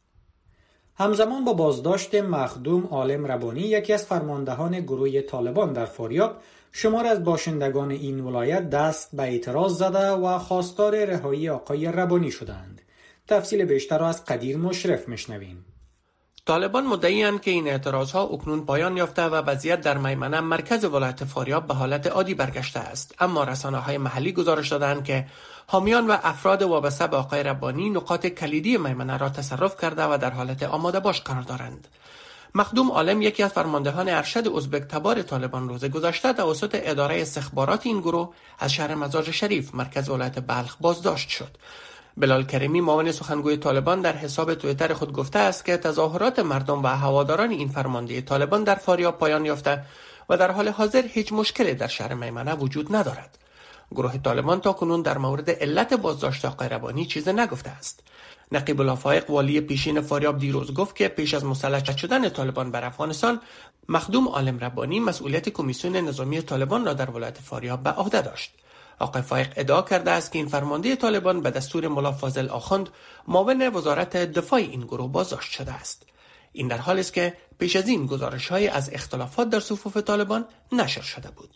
همزمان با بازداشت مخدوم عالم ربانی، یکی از فرماندهان گروه طالبان در فاریاب، شمار از باشندگان این ولایت دست به اعتراض زده و خواستار رهایی آقای ربانی شدند. تفصیل بیشتر را از قدیر مشرف میشنویم. طالبان مدعی‌اند که این اعتراضها اکنون پایان یافته و وضعیت در میمنه مرکز ولایت فاریاب به حالت عادی برگشته است، اما رسانه‌های محلی گزارش دادند که حامیان و افراد وابسته به آقای ربانی نقاط کلیدی میمنه را تصرف کرده و در حالت آماده باش قرار دارند. مخدوم عالم، یکی از فرماندهان ارشد ازبک تبار طالبان، روز گذشته توسط اداره استخبارات این گروه از شهر مزار شریف مرکز ولایت بلخ بازداشت شد. بلال کریمی، معاون سخنگوی طالبان، در حساب توییتر خود گفته است که تظاهرات مردم و هواداران این فرمانده طالبان در فاریاب پایان یافته و در حال حاضر هیچ مشکلی در شهر میمنه وجود ندارد. گروه طالبان تاکنون در مورد علت بازداشت آقای ربانی چیزی نگفته است. نقیب الله فائق، والی پیشین فاریاب، دیروز گفت که پیش از مسلط شدن طالبان بر افغانستان، مخدوم عالم ربانی مسئولیت کمیسیون نظامی طالبان را در ولایت فاریاب به عهده داشت. آقای فائق ادعا کرده است که این فرمانده طالبان به دستور ملا فاضل آخوند، معاون وزارت دفاع این گروه بازداشت شده است. این در حالی است که پیش از این گزارش‌های از اختلافات در صفوف طالبان نشر شده بود.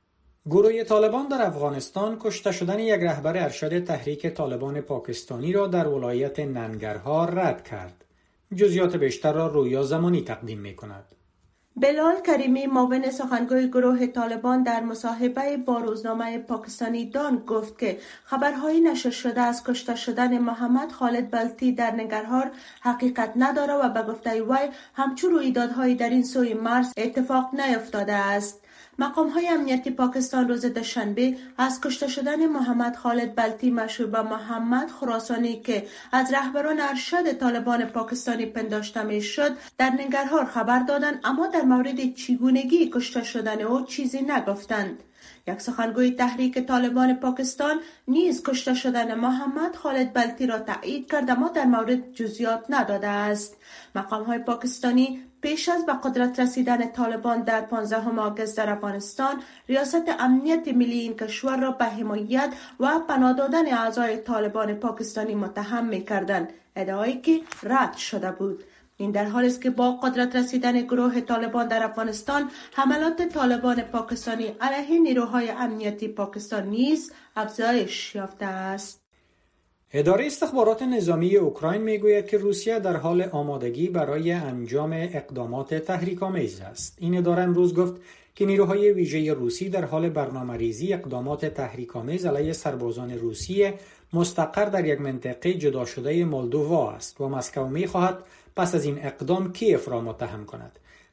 گروه طالبان در افغانستان کشته شدن یک رهبر ارشد تحریک طالبان پاکستانی را در ولایت ننگرهار رد کرد. جزئیات بیشتر را رویا زمانی تقدیم می‌کند. بلال کریمی، معاون سخنگوی گروه طالبان، در مصاحبه با روزنامه پاکستانی دان گفت که خبرهای نشر شده از کشته شدن محمد خالد بلتی در ننگرهار حقیقت ندارد و به گفته وی همچون رویدادهای در این سوی مرز اتفاق نیفتاده است. مقام‌های امنیتی پاکستان روز دوشنبه از کشته شدن محمد خالد بلتی مشهور به محمد خراسانی که از رهبران ارشد طالبان پاکستانی پنداشته می‌شد در ننگرهار خبر دادند، اما در مورد چگونگی کشته شدن او چیزی نگفتند. یک سخنگوی تحریک طالبان پاکستان نیز کشته شدن محمد خالد بلتی را تایید کرد، اما در مورد جزئیات نداده است. مقام‌های پاکستانی پیش از به قدرت رسیدن طالبان در پانزدهم آگوست در افغانستان، ریاست امنیت ملی این کشور را به حمایت و پناه دادن اعضای طالبان پاکستانی متهم می‌کردند، ادعایی که رد شده بود. این در حالی است که با قدرت رسیدن گروه طالبان در افغانستان، حملات طالبان پاکستانی علیه نیروهای امنیتی پاکستان نیز افزایش یافته است. اداره استخبارات نظامی اوکراین میگوید که روسیه در حال آمادگی برای انجام اقدامات تحریک‌آمیز است. این اداره امروز گفت که نیروهای ویژه روسی در حال برنامه‌ریزی اقدامات تحریک‌آمیز علیه سربازان روسیه مستقر در یک منطقه جدا شده مولدووا است و مسکو می‌خواهد پس از این اقدام کیف را متهم کند.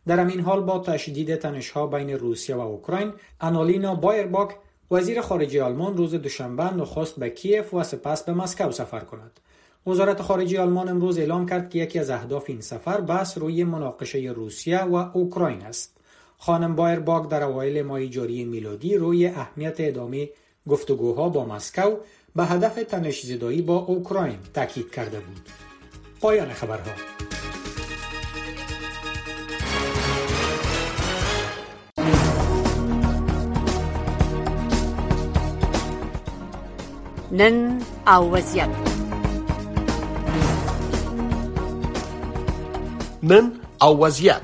در همین حال با تشدید تنش‌ها بین روسیه و اوکراین، آنالینا بایرباک وزیر خارجه آلمان روز دوشنبه نخست به کیف و سپس به مسکو سفر کند. وزارت خارجه آلمان امروز اعلام کرد که یکی از اهداف این سفر بحث روی مناقشه روسیه و اوکراین است. خانم بایرباک در اوایل ماه جاری میلادی روی اهمیت ادامه گفتگوها با مسکو به هدف تنش‌زدایی با اوکراین تاکید کرده بود. پایان خبرها. نن او وضعیت نن او وضعیت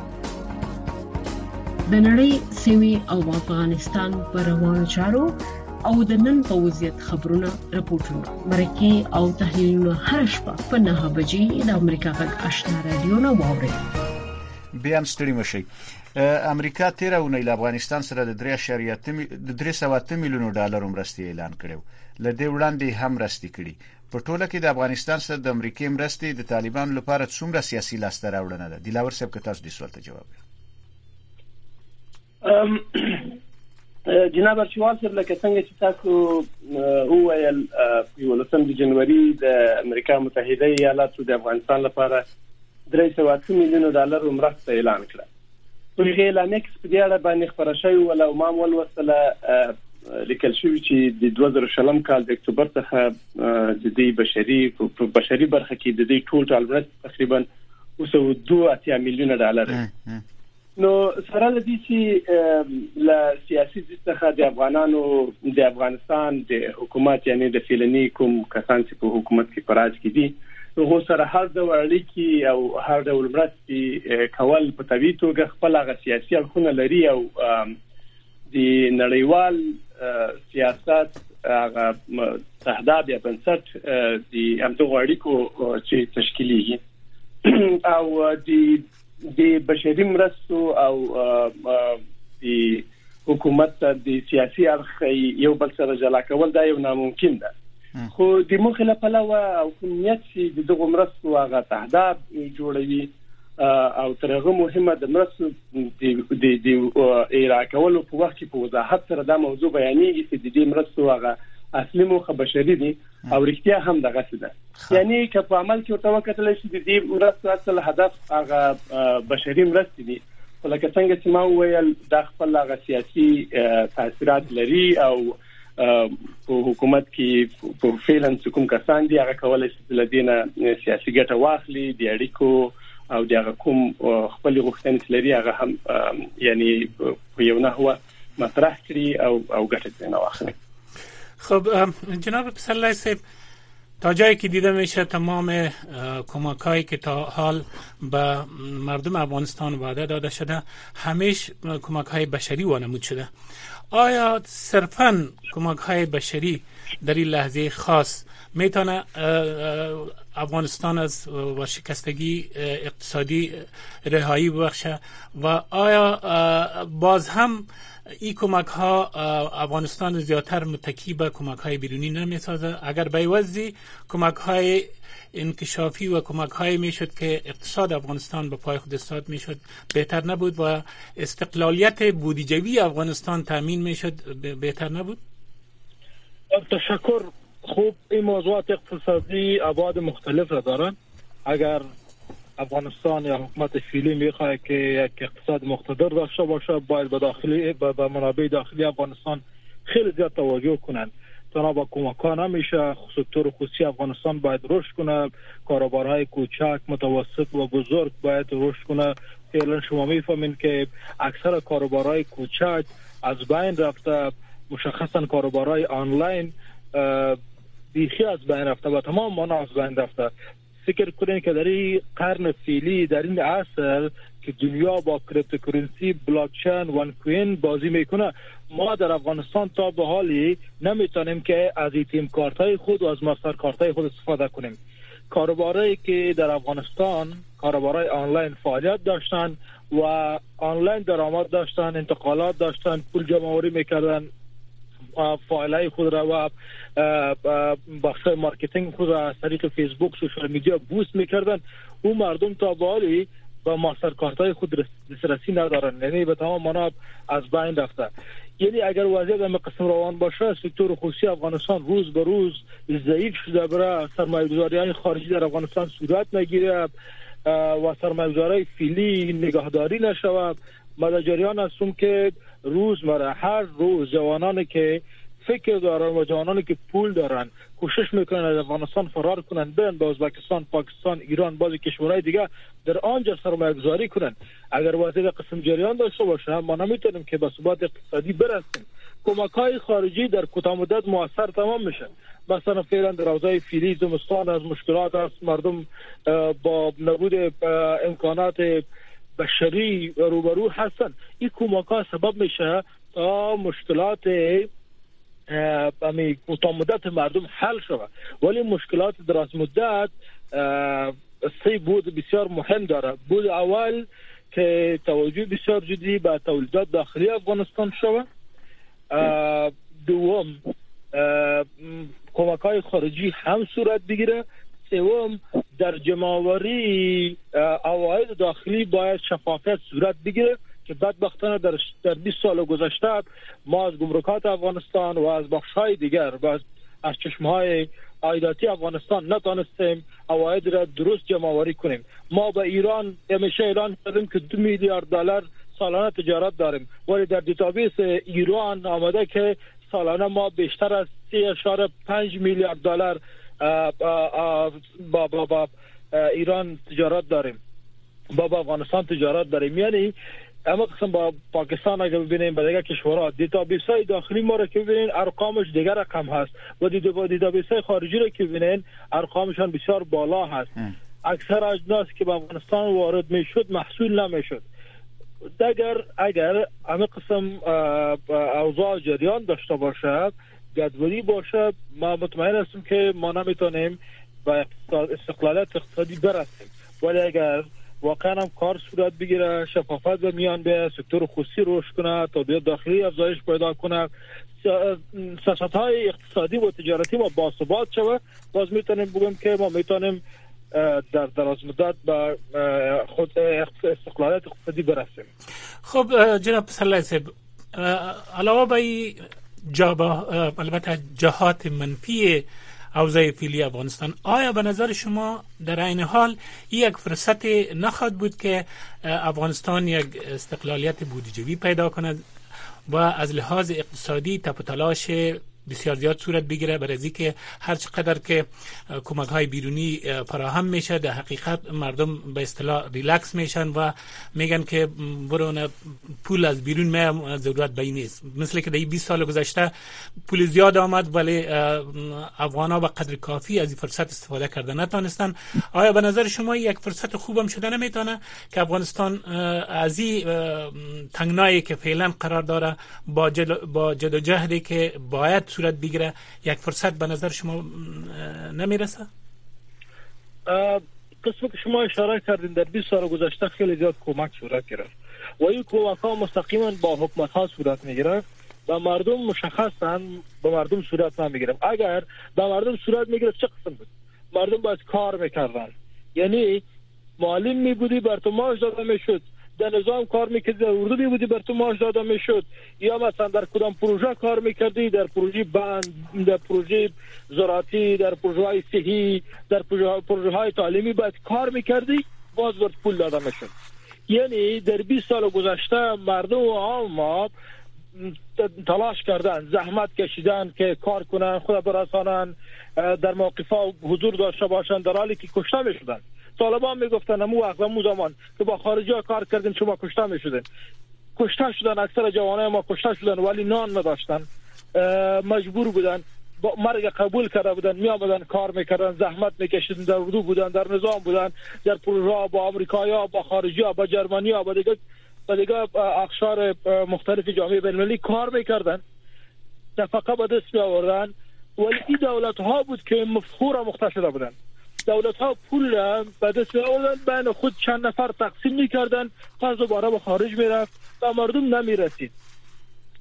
د نړۍ سیمې او افغانستان پر روانو چارو او د نن په وضعیت خبرونه راپورټونه مرکه او تحلیلونه هر شپه په نه بجې د امریکا غږ آشنا رادیو نه واوري. بیان ستړي مشي. امریکا تیر اونۍ له افغانستان سره د درې سوه اته میلیونو ډالر مرستې اعلان کړو. لدې وړاندې هم مرستې کړي. په ټوله کې د افغانستان سره د امریکای مرستې د طالبانو لپاره څومره سیاسي لاسته راوړنه ده؟ دلاور صاحب که تاسو دې سوال ته جواب جناب ارشوال صاحب لکه څنګه چې تاسو وویل په لسم جنوري د امریکا متحده ایالاتو د افغانستان لپاره درې سوه اته میلیونو ډالر مرسته اعلان کړه. په اعلان کې په دې اړه باندې خبره شوې ولا او معمول وسله لیکل شوی چې د دوه زره شلم کال د اکتوبر څخه د دې بشري په بشري برخه کې د دې ټول مرستې تقریبا اوس دوه اتیا میلیونه ډالر. نو سره د دې چې له سیاسي څخه د افغانانو د افغانستان د حکومت یعنی د فیلنی کوم کسان چې په حکومت کې پراج کې دي نو سره هر ډول اړیکې او هر ډول مرستې کول په طبيعي توګه خپل هغه سیاسي اړخونه لري او د نړیوال سیاست هغه تهداب یا بنسټ د همدغه اړیکو چې تشکیلي او د د بشري مرستو او د حکومت د سیاسي اړخ یو بل سره جلا کول دا یو ناممکن ده. خو د مخله په لور او کومیت چې دغه مرستو هغه تهداب جوړوي او ترغه مهمه د مرستو د د ایراکولو په وخت کې په وضاحت سره دا موضوع بیانېږي چې د دې مرستو هغه اصلي موخه بشري دي او رښتیا هم دغه څه ده. یعنی که په عمل کې ورته وکتل شي د دې مرستو اصل هدف هغه بشري مرستې دي ولکه څنګه چې ما وویل د خپل هغه سیاسي تاثیرات لري او په حکومت کې په فعلاً کوم کسان دي هغه کولای شي د دینه سیاسي ګټه واخلي د اړیکو او دغه کوم خپل غوښتنې لري هغه هم یعنی په یو نحوه مطرح کړي او او ګټه ترې واخلي. خب جناب پسرلی صاحب تا جایی که دیده میشه تمام کمک‌هایی که تا حال به مردم افغانستان وعده داده شده همیشه کمک‌های بشری وانمود شده. آیا صرفاً کمک‌های بشری در این لحظه خاص میتونه افغانستان از ورشکستگی اقتصادی رهایی ببخشه و آیا باز هم این کمک ها افغانستان زیادتر متکی به کمک های بیرونی نمیسازه؟ اگر به وضعی کمک های انکشافی و کمک های میشد که اقتصاد افغانستان به پای خود ایستاد میشد بهتر نبود و استقلالیت بودجوی افغانستان تامین میشد بهتر نبود؟ تشکر. خوب این موضوعات اقتصادی ابعاد مختلف را دارن. اگر افغانستان یا حکومت فعلی میخواد که یک اقتصاد مقتدر داشته باشه باید به داخلی به منابع داخلی افغانستان خیلی زیاد توجه کنند. تنها با کمک‌ها نمیشه. سکتور خصوصی افغانستان باید رشد کنه، کاروبارهای کوچک، متوسط و بزرگ باید رشد کنه. فعلا شما میفهمین که اکثر کاروبارهای کوچک از بین رفته، مشخصا کاروبارهای آنلاین بیخی از بین رفته و تمام مانا از بین رفته. فکر کنین که در این قرن فعلی در این عصر که دنیا با کریپتوکرنسی، بلاک چین، وان کوین بازی میکنه، ما در افغانستان تا به حالی نمیتونیم که از ای تی ام کارت های خود و از ماستر کارت های خود استفاده کنیم. کاروبارایی که در افغانستان کاروبارای آنلاین فعالیت داشتن و آنلاین درآمد داشتن، انتقالات داشتن، پول جمع آوری میکردن، فعالای خود را و بخش مارکتینگ خود را از طریق فیسبوک، سوشال میدیا بوست میکردن، اون مردم تا به حالی به ماسترکارت‌های خود دسترسی ندارن، یعنی به تمام معنا از بین رفته. یعنی اگر وضعیت به قسم روان باشه، سکتور خصوصی افغانستان روز به روز ضعیف شده، برای سرمایه‌گذاری‌های خارجی در افغانستان صورت نگیره و سرمایه‌گذاری فعلی نگهداری نشود. ما در جریان هستم که روز مرا هر روز جوانانی که فکر دارن و جوانانی که پول دارن کوشش میکنن از افغانستان فرار کنن، برن به ازبکستان، پاکستان، ایران، بعضی کشورهای دیگه در آنجا سرمایه گذاری کنن. اگر وضعیت قسم جریان داشته باشه ما نمیتونیم که به ثبات اقتصادی برسیم. کمک‌های خارجی در کوتاه مدت موثر تمام میشه. مثلا فعلا در اوضاع فعلی زمستان از مشکلات است، مردم با نبود امکانات بشری روبرو هستن. این کمک‌ها سبب میشه تا مشکلات امی کوتاه مدت مردم حل شود، ولی مشکلات دراز مدت سه بود بسیار مهم داره. بود اول که توجه بسیار جدی به تولیدات داخلی افغانستان شود. دوم کمک‌های خارجی هم صورت بگیره. سوم در جمع‌آوری عواید داخلی باید شفافیت صورت بگیره که بدبختانه در در بیست سال گذشته ما از گمرکات افغانستان و از بخش‌های دیگر و از, از چشمه‌های عایداتی افغانستان نتونستیم عواید را درست جمع‌آوری کنیم. ما با ایران همیشه اعلان کردیم که دو میلیارد دلار سالانه تجارت داریم، ولی در دیتابیس ایران آمده که سالانه ما بیشتر از سه اشاره پنج میلیارد دلار با, با, با ایران تجارت داریم، با, با افغانستان تجارت داریم. یعنی اما قسم با پاکستان اگر ببینیم با دیگر کشورها دیتابیس های داخلی ما را که ببینین ارقامش دیگر رقم هست و دیتابیس های خارجی را که ببینین ارقامشان بسیار بالا هست. اکثر اجناس که به افغانستان وارد میشد محصول نمیشد. اگر اگر همه قسم اوضاع جریان داشته باشد، گدوری باشد، ما مطمئن هستیم که ما نمیتونیم به استقلالیت اقتصادی برسیم. ولی اگر واقعا هم کار صورت بگیره، شفافیت به میان بیاد، سکتور خصوصی رشد کنه، تولیدات داخلی افزایش پیدا کنه، سیاست‌های اقتصادی و تجارتی ما باثبات شود، باز میتونیم بگیم که ما میتونیم در دراز مدت به خود استقلالیت اقتصادی برسیم. خب جناب پسرلی صاحب، علاوه بر جا البته جهات منفی اوضاع فعلی افغانستان، آیا به نظر شما در این حال یک فرصت نخواهد بود که افغانستان یک استقلالیت بودجوی پیدا کند و از لحاظ اقتصادی تپ و تلاش بسیار زیاد صورت بگیره، برای از اینکه هر چقدر که کمک های بیرونی فراهم میشه در حقیقت مردم به اصطلاح ریلکس میشن و میگن که برون پول از بیرون میام، ضرورت به این نیست. مثل که در بیست سال گذشته پول زیاد آمد ولی افغانا به قدر کافی از این فرصت استفاده کرده نتونستن. آیا به نظر شما یک فرصت خوبم شده نمیتونه که افغانستان از این تنگنایی که فعلا قرار داره با جد با جد و جهدی که باید صورت بگیره یک فرصت به نظر شما نمیرسه؟ قسمی که شما اشاره کردین در بیست سال گذشته خیلی زیاد کمک صورت گرفت و این کمک ها مستقیما با حکومت ها صورت میگیره و مردم مشخصا به مردم صورت نمیگیره. اگر به مردم صورت میگیره چه قسم بود؟ مردم باید کار میکردن، یعنی معلم میبودی بر تو معاش داده میشد، در نظام کار میکردی در اردو میبودی بر تو معاش داده میشد، یا مثلا در کدام پروژه کار میکردی، در پروژه بند، در پروژه زراعتی، در پروژه های صحی، در پروژه, پروژه های تعلیمی باید کار میکردی، باز برد پول داده میشد. یعنی در بیست سال گذشته مردم و عام تلاش کردن، زحمت کشیدن که کار کنن، خود برسانن، در موقفا حضور داشته باشن، در حالی که کشته میشدن. طالبان میگفتن امو وقت امو زمان که با خارجی ها کار کردن شما کشته میشدن. کشته شدن، اکثر جوانای ما کشته شدن ولی نان نداشتن، مجبور بودن، با مرگ قبول کرده بودن، می آمدن کار میکردن، زحمت میکشیدن، در اردو بودن، در نظام بودن، در پروژه با آمریکایی ها، با خارجی ها، با جرمنی ها، با دیگه با دیگه اقشار مختلف جامعه بین‌المللی کار میکردن، نفقه به دست می آوردن. ولی این دولت ها بود که مفخور و مختص شده بودن. دولت ها پول به دست می آوردن، بین خود چند نفر تقسیم میکردن، پس دوباره به خارج میرفت و مردم نمیرسید.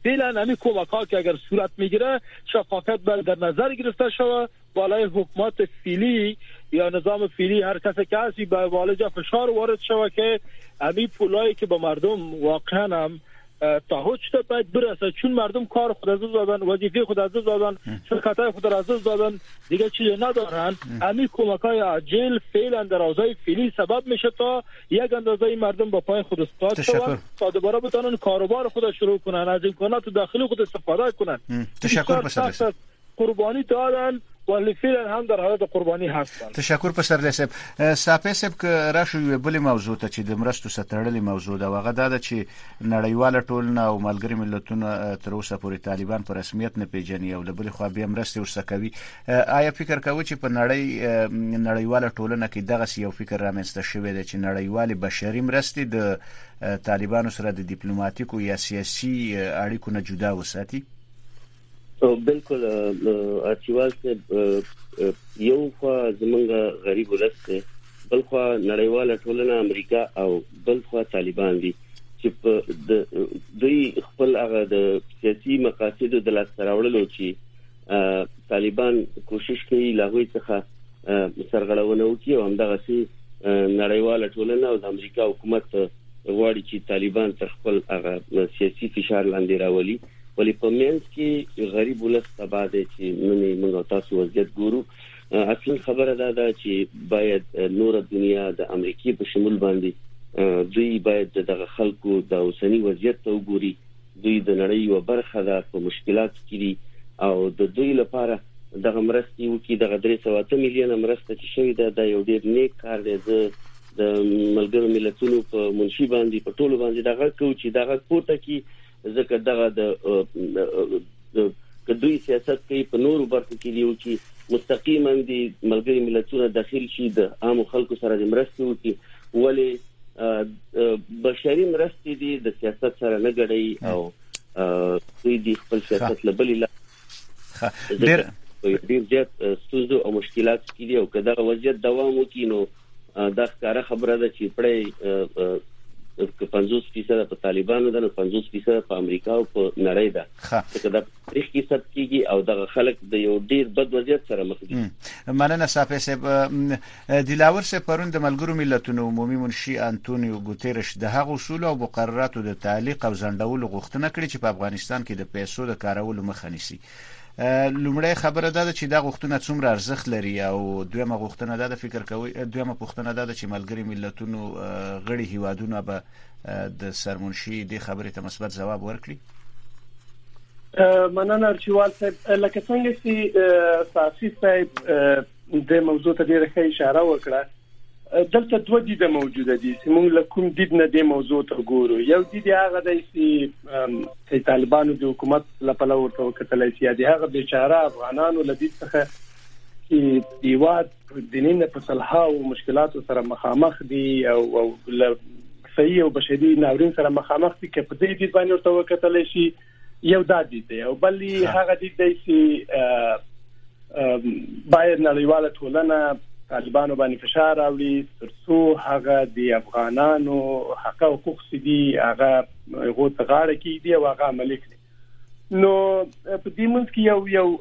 فعلا همین کمک ها که اگر صورت میگیره شفافیت باید در نظر گرفته شود، بالای حکومت فعلی یا نظام فعلی هر کسی که هستی به والجا فشار وارد شود که همین پولایی که به مردم واقعا هم تا هیچ باید برسه، چون مردم کار خود از دادن، وظیفه خود از دادن، شرکت‌های خود از دادن، دیگه چیزی ندارن. همین کمک‌های عاجل فعلا در اوضاع فعلی سبب میشه تا یک اندازه مردم با پای خود استاد شوند تا دوباره بتونن کاروبار خود شروع کنن، از امکانات داخلی خود استفاده کنن. تشکر پسر قربانی دادن ولی فعلا هم در حالت قربانی هستن. تشکر پسر صاحب. صاحب صاحب که راشو یو بل موضوع ته چې د مرستو ستړلې موضوع دا وغه دا چې نړیواله ټولنه او ملګری ملتونه تر اوسه پورې طالبان په رسمیت نه پیژني او د بل خو بیا مرستې ورسره کوي. آیا فکر کوي چې په نړۍ نړیواله ټولنه کې دغه یو فکر رامنځته شوی دی چې نړیوالې بشري مرستې د طالبانو سره د ډیپلوماټیکو یا سیاسي اړیکو نه جدا وساتي؟ بالکل اچوال سے یو خوا زمونږ غریب ولسته، بل خوا نړیواله ټولنه امریکا او بل خوا طالبان دي چې د دوی خپل هغه د سیاسي مقاصدو د لاسته راوړلو چې طالبان کوشش کوي لاغوي څخه سرغړونه وکړي او همدغه سي نړیواله ټولنه او د امریکا حکومت غواړي چې طالبان تر خپل هغه سیاسي فشار لاندې راولي. ولی په منځ کې غریب ولس تبا دي چې نن موږ تاسو وضعیت ګورو. اصل خبره ده دا چې باید نور دنیا د امریکای په شمول باندې دوی باید دغه خلکو د اوسنی وضعیت ته وګوري. دوی د نړۍ یو برخه ده، په مشکلات کې دي او د دوی لپاره دغه مرستې وکي. دغه درې سوه اته میلیونه مرسته چې شوې ده دا یو ډېر نیک کار دی. د ملګرو ملتونو په منشي باندې په ټولو باندې دغه کو چې دغه پورته کې ځکه دغه د کدوې سیاست کوي په نورو برخو کې دیو چې مستقیما دي ملګری ملتونه داخل شي د عام خلکو سره د مرستې وکي، ولی بشري مرستې دي د سیاست سره نه ګډي او دوی د خپل سیاست لبلې لا ډېر ډېر زیات ستونزې او مشکلات کې دي او کله وضعیت دوام وکړي نو دا ښکاره خبره ده چې پړې که پنځوس فیصد په طالبانو ده، پنځوس فیصد په امریکا او په نړۍ ده. ځکه دا تاریخ کې ثبت کیږي او دغه خلک د یو ډیر بد وضعیت سره مخ دي. مننه صاحب صاحب. دلاور صاحب پرون د ملګرو ملتونو عمومي منشي انټونیو ګوتيرش د هغو اصول او مقرراتو د تعلیق او ځنډولو غوښتنه کړې چې په افغانستان کې د پیسو د کارولو مخه نیسي. لومړی خبره ده چې دا غوښتنه څومره ارزښت لري او دویمه غوښتنه ده فکر کوي دویمه غوښتنه ده چې ملګری ملتونو غړي هیوادونه به د سرمنشي د خبرې ته مثبت ځواب ورکړي. مننه ارچوال صاحب. لکه څنګه چې ساسي صاحب د موضوع ته ډیره ښه اشاره وکړه، دلته دوه دي د موجوده دي چې موږ له کوم دید نه د موضوع ته ګورو. یو دید هغه دی چې طالبانو د حکومت لپاره ورته وکتل چې د هغه بیچاره افغانانو له دې څخه چې دیوات دیني په صلح او مشکلات سره مخامخ دي او او صحیح او بشري ناورین سره مخامخ دي، چې په دې دید باندې ورته وکتل شي. یو دا دید دی او بلې هغه دید دی چې باید نړیواله ټولنه طالبانو باندې فشار راوړي ترڅو هغه د افغانانو حق او حقوق سدي هغه غوته غاړه کې دی او هغه عملي کړي. نو په دې منځ کې یو یو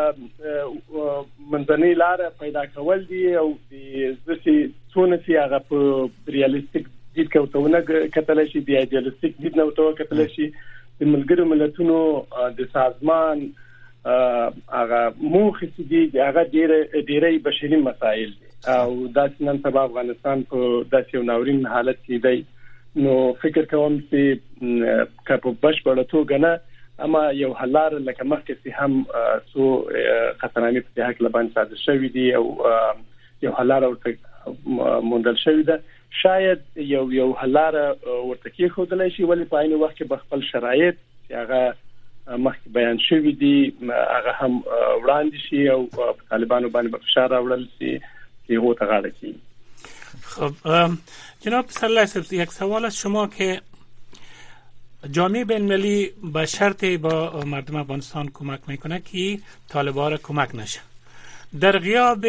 منځنۍ لار پیدا کول دي او د ځکه څونه چې هغه په ریالیستیک دید کې وتونه کتل شي، د ایدیالستیک دید نه وتو کتل شي. د ملګرو ملتونو د سازمان هغه موخه دي هغه ډیره ډیره بشري مسایل دي او دا نن سبا افغانستان په داسې یو ناورین حالت کې دی. نو فکر کوم چې کاپ بشپړه توګه نه اما یو حلار لکه مخکې هم سو خطرنامې په حق لبان صادر شوی دی او یو حلار ورته موندل شوی ده. شاید یو یو حلار ورته کې خودلای شي ولی په عین وخت کې بخپل شرایط چې هغه مخکې بیان شوی دي هغه هم وړاندې شي او طالبانو باندې فشار راوړل شي که او تغاړه کی. خب جناب سرلای صاحب، یک سوال از شما که جامعه بین المللی به شرط با مردم افغانستان کمک میکنه که طالبان را کمک نشه. در غیاب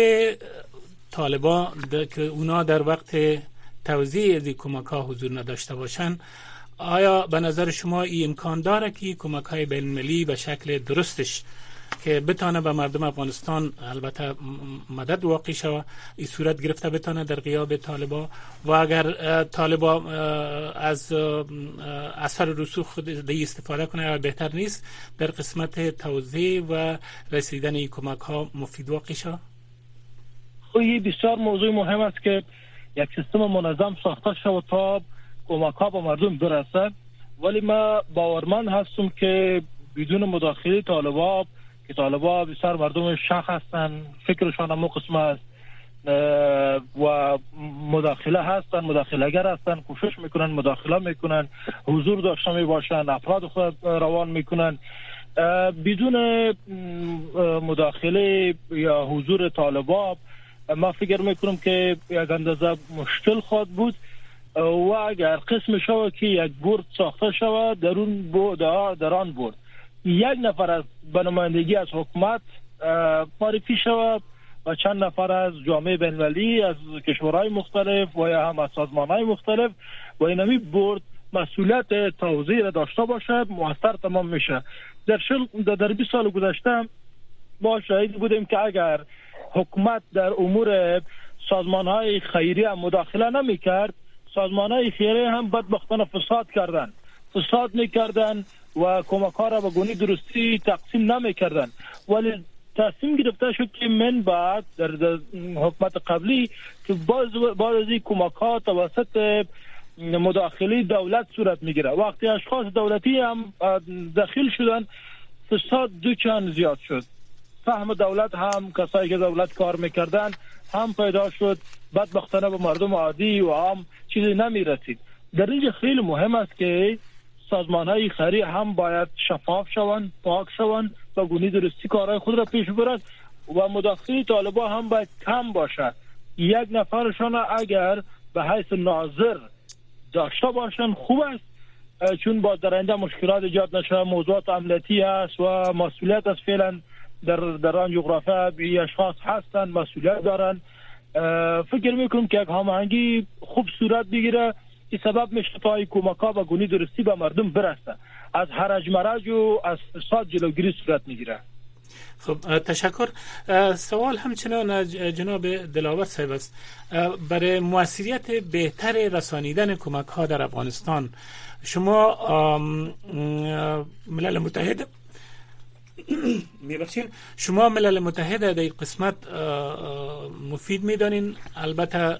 طالبان که اونا در وقت توزیع از کمک ها حضور نداشته باشن، آیا به نظر شما این امکان داره که کمک های بین المللی به شکل درستش که بتانه به مردم افغانستان البته مدد واقع شود این صورت گرفته بتانه در غیاب طالبا، و اگر طالبا از اثر رسوخ خود دی استفاده کنه بهتر نیست در قسمت توزیع و رسیدن این کمک ها مفید واقع شود؟ این بسیار موضوع مهم است که یک سیستم منظم ساخته شود تا کمک ها به مردم برسه، ولی ما باورمند هستم که بدون مداخله طالبا که طالبا بسیار مردم شخص هستند، فکرشان هم قسم است و مداخله هستند، مداخله‌گر هستند، کوشش میکنن مداخله میکنن، حضور داشته میباشند، افراد خود روان میکنن. بدون مداخله یا حضور طالبا ما فکر میکنم که یک اندازه مشکل خواهد بود و اگر قسم شود که یک برد ساخته شود در اون برد در آن برد یک نفر از به نمایندگی از حکومت معرفی شود و چند نفر از جامعه بین‌المللی از کشورهای مختلف و یا هم از سازمانهای مختلف و اینمی برد مسئولیت توزیع را داشته باشد، موثر تمام میشه. در شل در بیست سال گذشته ما شاهد بودیم که اگر حکومت در امور سازمانهای خیریه مداخله نمیکرد، سازمانهای خیریه هم بدبختانه فساد کردن فساد میکردن و کمک ها را به گونه درستی تقسیم نمیکردن. ولی تصمیم گرفته شد که من بعد در, در حکومت قبلی که باز باز از این کمک ها توسط مداخله دولت صورت میگیره. وقتی اشخاص دولتی هم داخل شدن فساد دو چند زیاد شد، فهم دولت هم کسایی که دولت کار میکردن هم پیدا شد، بدبختانه به مردم عادی و هم چیزی نمیرسید. در اینجا خیلی مهم است که سازمانهای خیریه هم باید شفاف شوند، پاک شوند و گونه درستی کارهای خود را پیش برند و مداخله طالبا هم باید کم باشد. یک نفرشان اگر به حیث ناظر داشته باشند خوب است، چون با در آینده مشکلات ایجاد نشه. موضوعات امنیتی است و مسئولیت است، فعلا در در آن جغرافیا بی اشخاص هستند، مسئولیت دارند. فکر میکنم که یک هماهنگی خوب صورت بگیره، این سبب میشه تا این کمک ها به گونه درستی به مردم برسه، از هرج مرج و از فساد جلوگیری صورت میگیره. خب تشکر. سوال همچنان جناب دلاور صاحب است، برای موثریت بهتر رسانیدن کمک ها در افغانستان شما ملل متحد میبخشین شما ملل متحد در این قسمت مفید میدانین؟ البته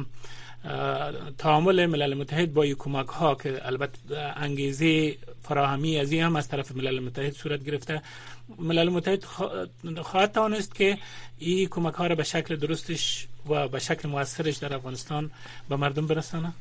تعامل ملل متحد با این کمک ها که البته انگیزه فراهمی از این هم از طرف ملل متحد صورت گرفته، ملل متحد خواهد توانست که این کمک ها را به شکل درستش و به شکل موثرش در افغانستان به مردم برسانه؟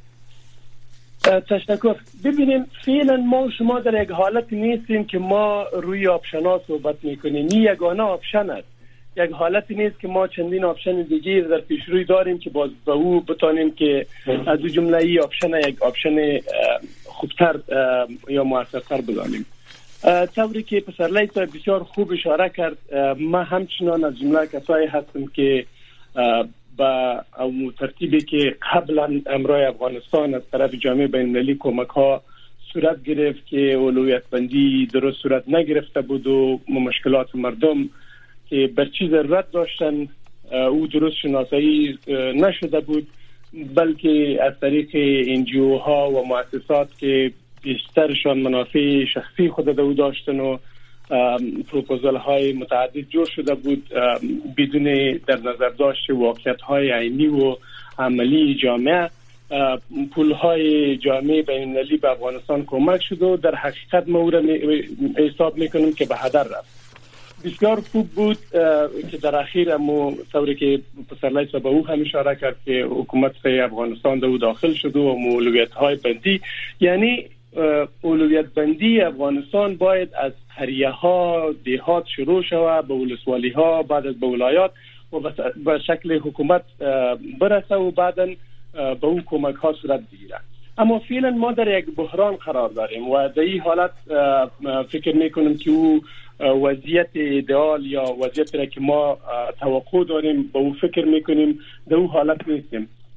تشکر. ببینیم فعلا ما شما در یک حالت نیستیم که ما روی آپشن‌ها صحبت میکنیم. این یگانه آپشن است، یک حالتی نیست که ما چندین آپشن دیگه در پیش روی داریم که باز با او بتانیم که از دو جمله ای آپشن یک آپشن خوبتر یا موثرتر بدانیم. طوری که پسرلی صاحب بسیار خوب اشاره کرد، ما همچنان از جمله کسایی هستم که با او ترتیبی که قبلا امرای افغانستان از طرف جامعه بین‌المللی کمک ها صورت گرفت که اولویت بندی درست صورت نگرفته بود و مشکلات مردم که بر چی ضرورت داشتن او درست شناسایی نشده بود، بلکه از طریق انجیو ها و مؤسسات که بیشترشان منافع شخصی خود دو داشتن و پروپوزال های متعدد جور شده بود بدون در نظر داشت واقعیت های عینی و عملی جامعه. پول های جامعه بین‌المللی به افغانستان کمک شد و در حقیقت ما او را حساب میکنیم که به هدر رفت. بسیار خوب بود که در اخیر امو طوری که پسرلی صاحب او هم اشاره کرد که حکومت افغانستان دو داخل شد و اولویت های بندی، یعنی اولویت بندی افغانستان باید از قریه ها دیهات شروع شود به ولسوالی ها، بعد از به ولایات و به شکل حکومت برسه و بعدا به اون کمک ها صورت بگیره. اما فعلا ما در یک بحران قرار داریم و در این حالت فکر میکنم که او وضعیت ایدئال یا وضعیتی را که ما توقع داریم به او فکر میکنیم در اون حالت نیستیم.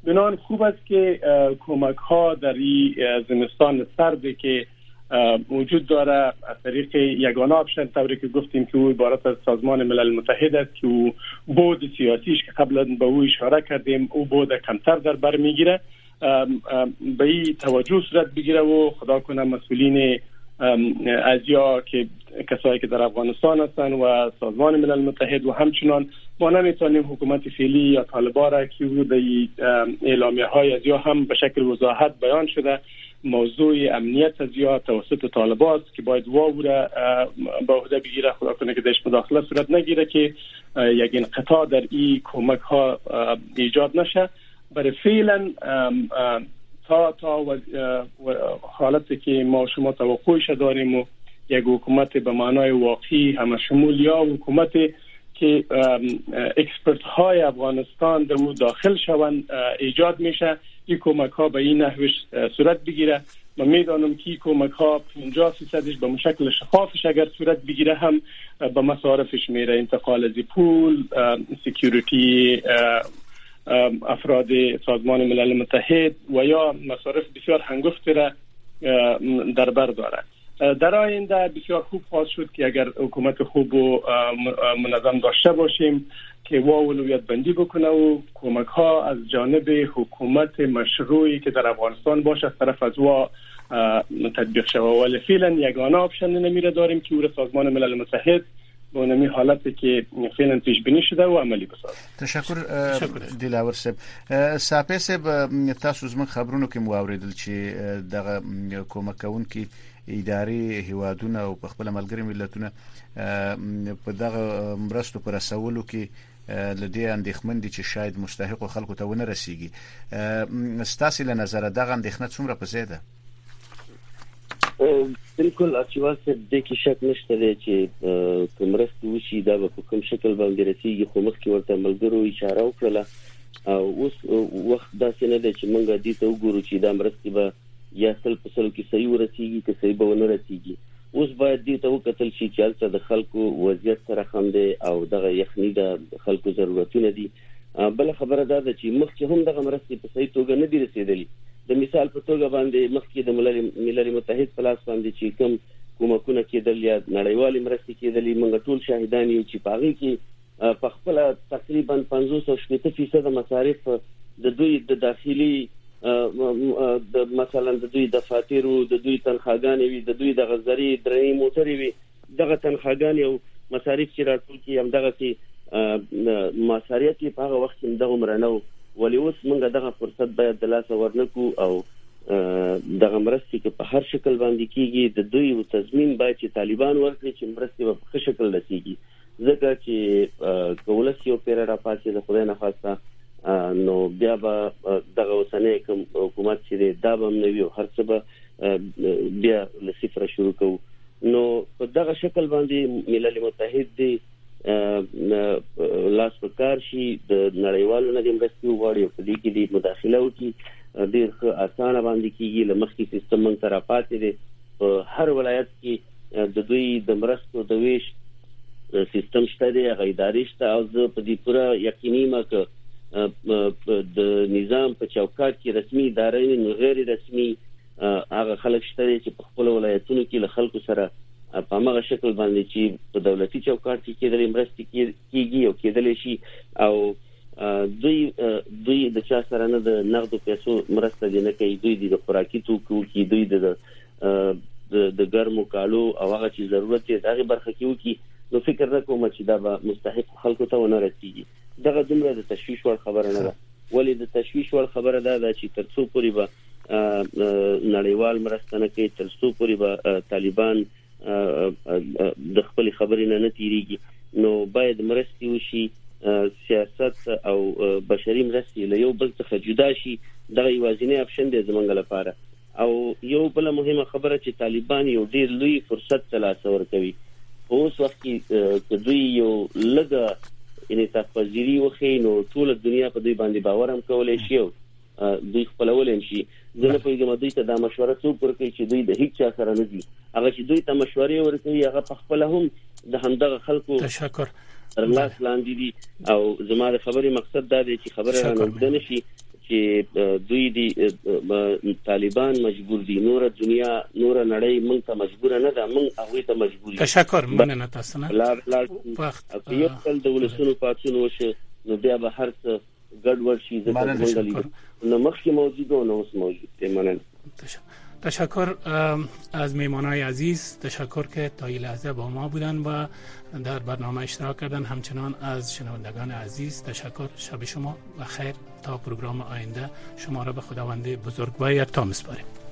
بنان خوب است که کمک ها در این زمستان سردی که وجود داره از طریق یگانه آپشن، طوری که گفتیم که او عبارت از سازمان ملل متحد است که او بود سیاسیش که قبلا به او اشاره کردیم او بود کمتر در بر میگیره، به این توجه صورت بگیره و خدا کنه مسئولین ازیا که کسایی که در افغانستان هستند و سازمان ملل متحد و همچنان ما نمیتونیم حکومت فعلی یا طالبان را که او در اعلامیه های ازیا هم به شکل وضاحت بیان شده موضوع امنیت ازیا توسط طالبان است که باید واو را به عهده بگیره، خدا کنه که دش مداخله صورت نگیره که یک انقطاع در این کمک ها ایجاد نشه. برای فعلا تا تا و حالتی که ما شما توقعش داریم و یک حکومت به معنای واقعی همه شمول یا حکومت که اکسپرت های افغانستان در او داخل شوند ایجاد میشه، این کمک ها به این نحوش صورت بگیره. من میدانم که این کمک ها پنجاه درصدش به شکل شفافش اگر صورت بگیره هم به مصارفش میره، انتقال از پول، سکیوریتی افراد سازمان ملل متحد و یا مصارف بسیار هنگفتی را در بر داره. در آینده بسیار خوب خواهد شد که اگر حکومت خوب و منظم داشته باشیم که وا اولویت بندی بکنه و کمک ها از جانب حکومت مشروعی که در افغانستان باشه از طرف از وا تطبیق شود. ولی فعلا یگانه آپشن نمیره داریم که او سازمان ملل متحد به اونمی حالتی که فعلا پیش بینی شده و عملی بسازه. تشکر دلاور صاحب. صاحب صاحب تاسو زموږ خبرونو کې مو اوریدل چې دغه کومک کوونکي اداري هیوادونه او په خپل ملګری ملتونه په دغه مرستو پر رسولو کې لدی اندېښمن دي چې شاید مستحق خلکو ته ونه رسیږي. ستاسو له نظر دغه اندېښنه څومره په زیاده؟ بالکل اچوال څه د کې شک نشته دی چې کومرستو وشي دا په کوم شکل باندې رسیږي، خو مخکې ورته ملګرو اشاره وکړه او اوس وخت داسې نه دی چې موږ دې ته وګورو چې دا مرستې به یا سل په سلو کې صحیح ورسیږي که صحیح به ونه رسیږي. اوس باید دې ته وکتل شي چې هلته د خلکو وضعیت سره خم دی او دغه یخني د خلکو ضرورتونه دي. بل خبره دا ده چې مخکې هم دغه مرستې په صحیح توګه نه دي رسیدلي. د مثال په توګه باندې مخکې د ملل متحد په لاس باندې چې کوم کومکونه کېدل یا نړیوالې مرستې کېدلې موږ ټول شاهدان یو چې په هغې کې په خپله تقریبا پنځوس او شپېته فیصده مصارف د دوی د داخلي د مثلا د دوی دفاترو د دوی تنخواګانې وي، د دوی د غزري درنې موټرې وي، دغه تنخواګانې او مصارف چې راټول کړي همدغسې مؤثریت یې په هغه وخت کې همدغه عمره نه و. ولې اوس موږ دغه فرصت باید د لاسه ورنکو او دغه مرستې که په هر شکل باندې کېږي د دوی تضمین باید چې طالبان ورکړي چې مرستې به په ښه شکل رسیږي، ځکه چې که ولس یو پیره راپاڅي د خدای نخواسته نو بیا به دغه اوسنی کوم حکومت چې دی دا به هم نه وي او هر څه به بیا له صفره شروع کوو. نو په دغه شکل باندې ملل متحد دی لاس په کار شي د نړیوالو نه د مرستې وغواړي او په دې کې د مداخله وکړي. ډېر ښه اسانه باندې کېږي، له مخکې سیستم موږ ته راپاتې دی. په هر ولایت کې د دوی د مرستو د ویش سیستم شته دی، هغه ادارې شته او زه په دې پوره یقیني یم که د نظام په چوکاټ کې رسمي ادارې نو غیر رسمي هغه خلک شته دي چې په خپل ولایتونو کې له خلکو سره په هغه شکل باندې چې په دولتي چوکاټ کې کېدلې مرستې کېږي او کېدلې شي او دوی دوی د چا سره نه د نغدو پیسو مرسته دي نه کوي، دوی د خوراکي توکو کې دوی د د ګرمو کالو او هغه چې ضرورت یې دغه برخه کې وکړي. نو فکر نه کوم چې دا به مستحق خلکو ته ونه رسیږي. دغه دومره د تشویش وړ خبره نه ده. ولې د تشویش وړ خبره دا ده چې تر څو پورې به نړیوال مرسته نه کوي، تر څو پورې به طالبان د خپل خبرې نه نه تیریږي، نو باید مرستې وشي، سیاست او بشري مرستې له یو بل څخه جدا شي. دغه یوازینی اپشن دی زموږ لپاره. او یو بل مهمه خبره چې طالبان یو ډیر لوی فرصت ترلاسه ورکوي. په اوس وخت کې که دوی یو لږه انعطاف پذیري وښیي نو ټوله دنیا په دوی باندې باور هم کولی شي او دوی خپلولی هم شي. زه نه پوهېږم دوی ته دا مشوره څوک ورکوي چې دوی د هیڅ چا سره نه ځي. هغه چې دوی ته مشورې ورکوي هغه په خپله هم د همدغه خلکو تشکر تر لاس لاندې دي. او زما د خبرې مقصد دا دی چې خبره رانه اوږده نه شي چې دوی دی طالبان مجبور دي، نور دنیا نور نړۍ موږ ته مجبور نه ده، موږ هغه ته مجبور یو. تشکر مننه تاسو نه. لار لار یو خپل د ولسونو پاتون وشه نو بیا به هر څه ګډوډ شي. ځکه نو مخکې موجود و نو اوس موجود دی. مننه. تشکر از میهمانای عزیز، تشکر که تا این لحظه با ما بودن و در برنامه اشتراک کردن. همچنان از شنوندگان عزیز تشکر. شب شما و خیر. تا پروگرام آینده شما را به خداوند بزرگ و یکتا می‌سپاریم.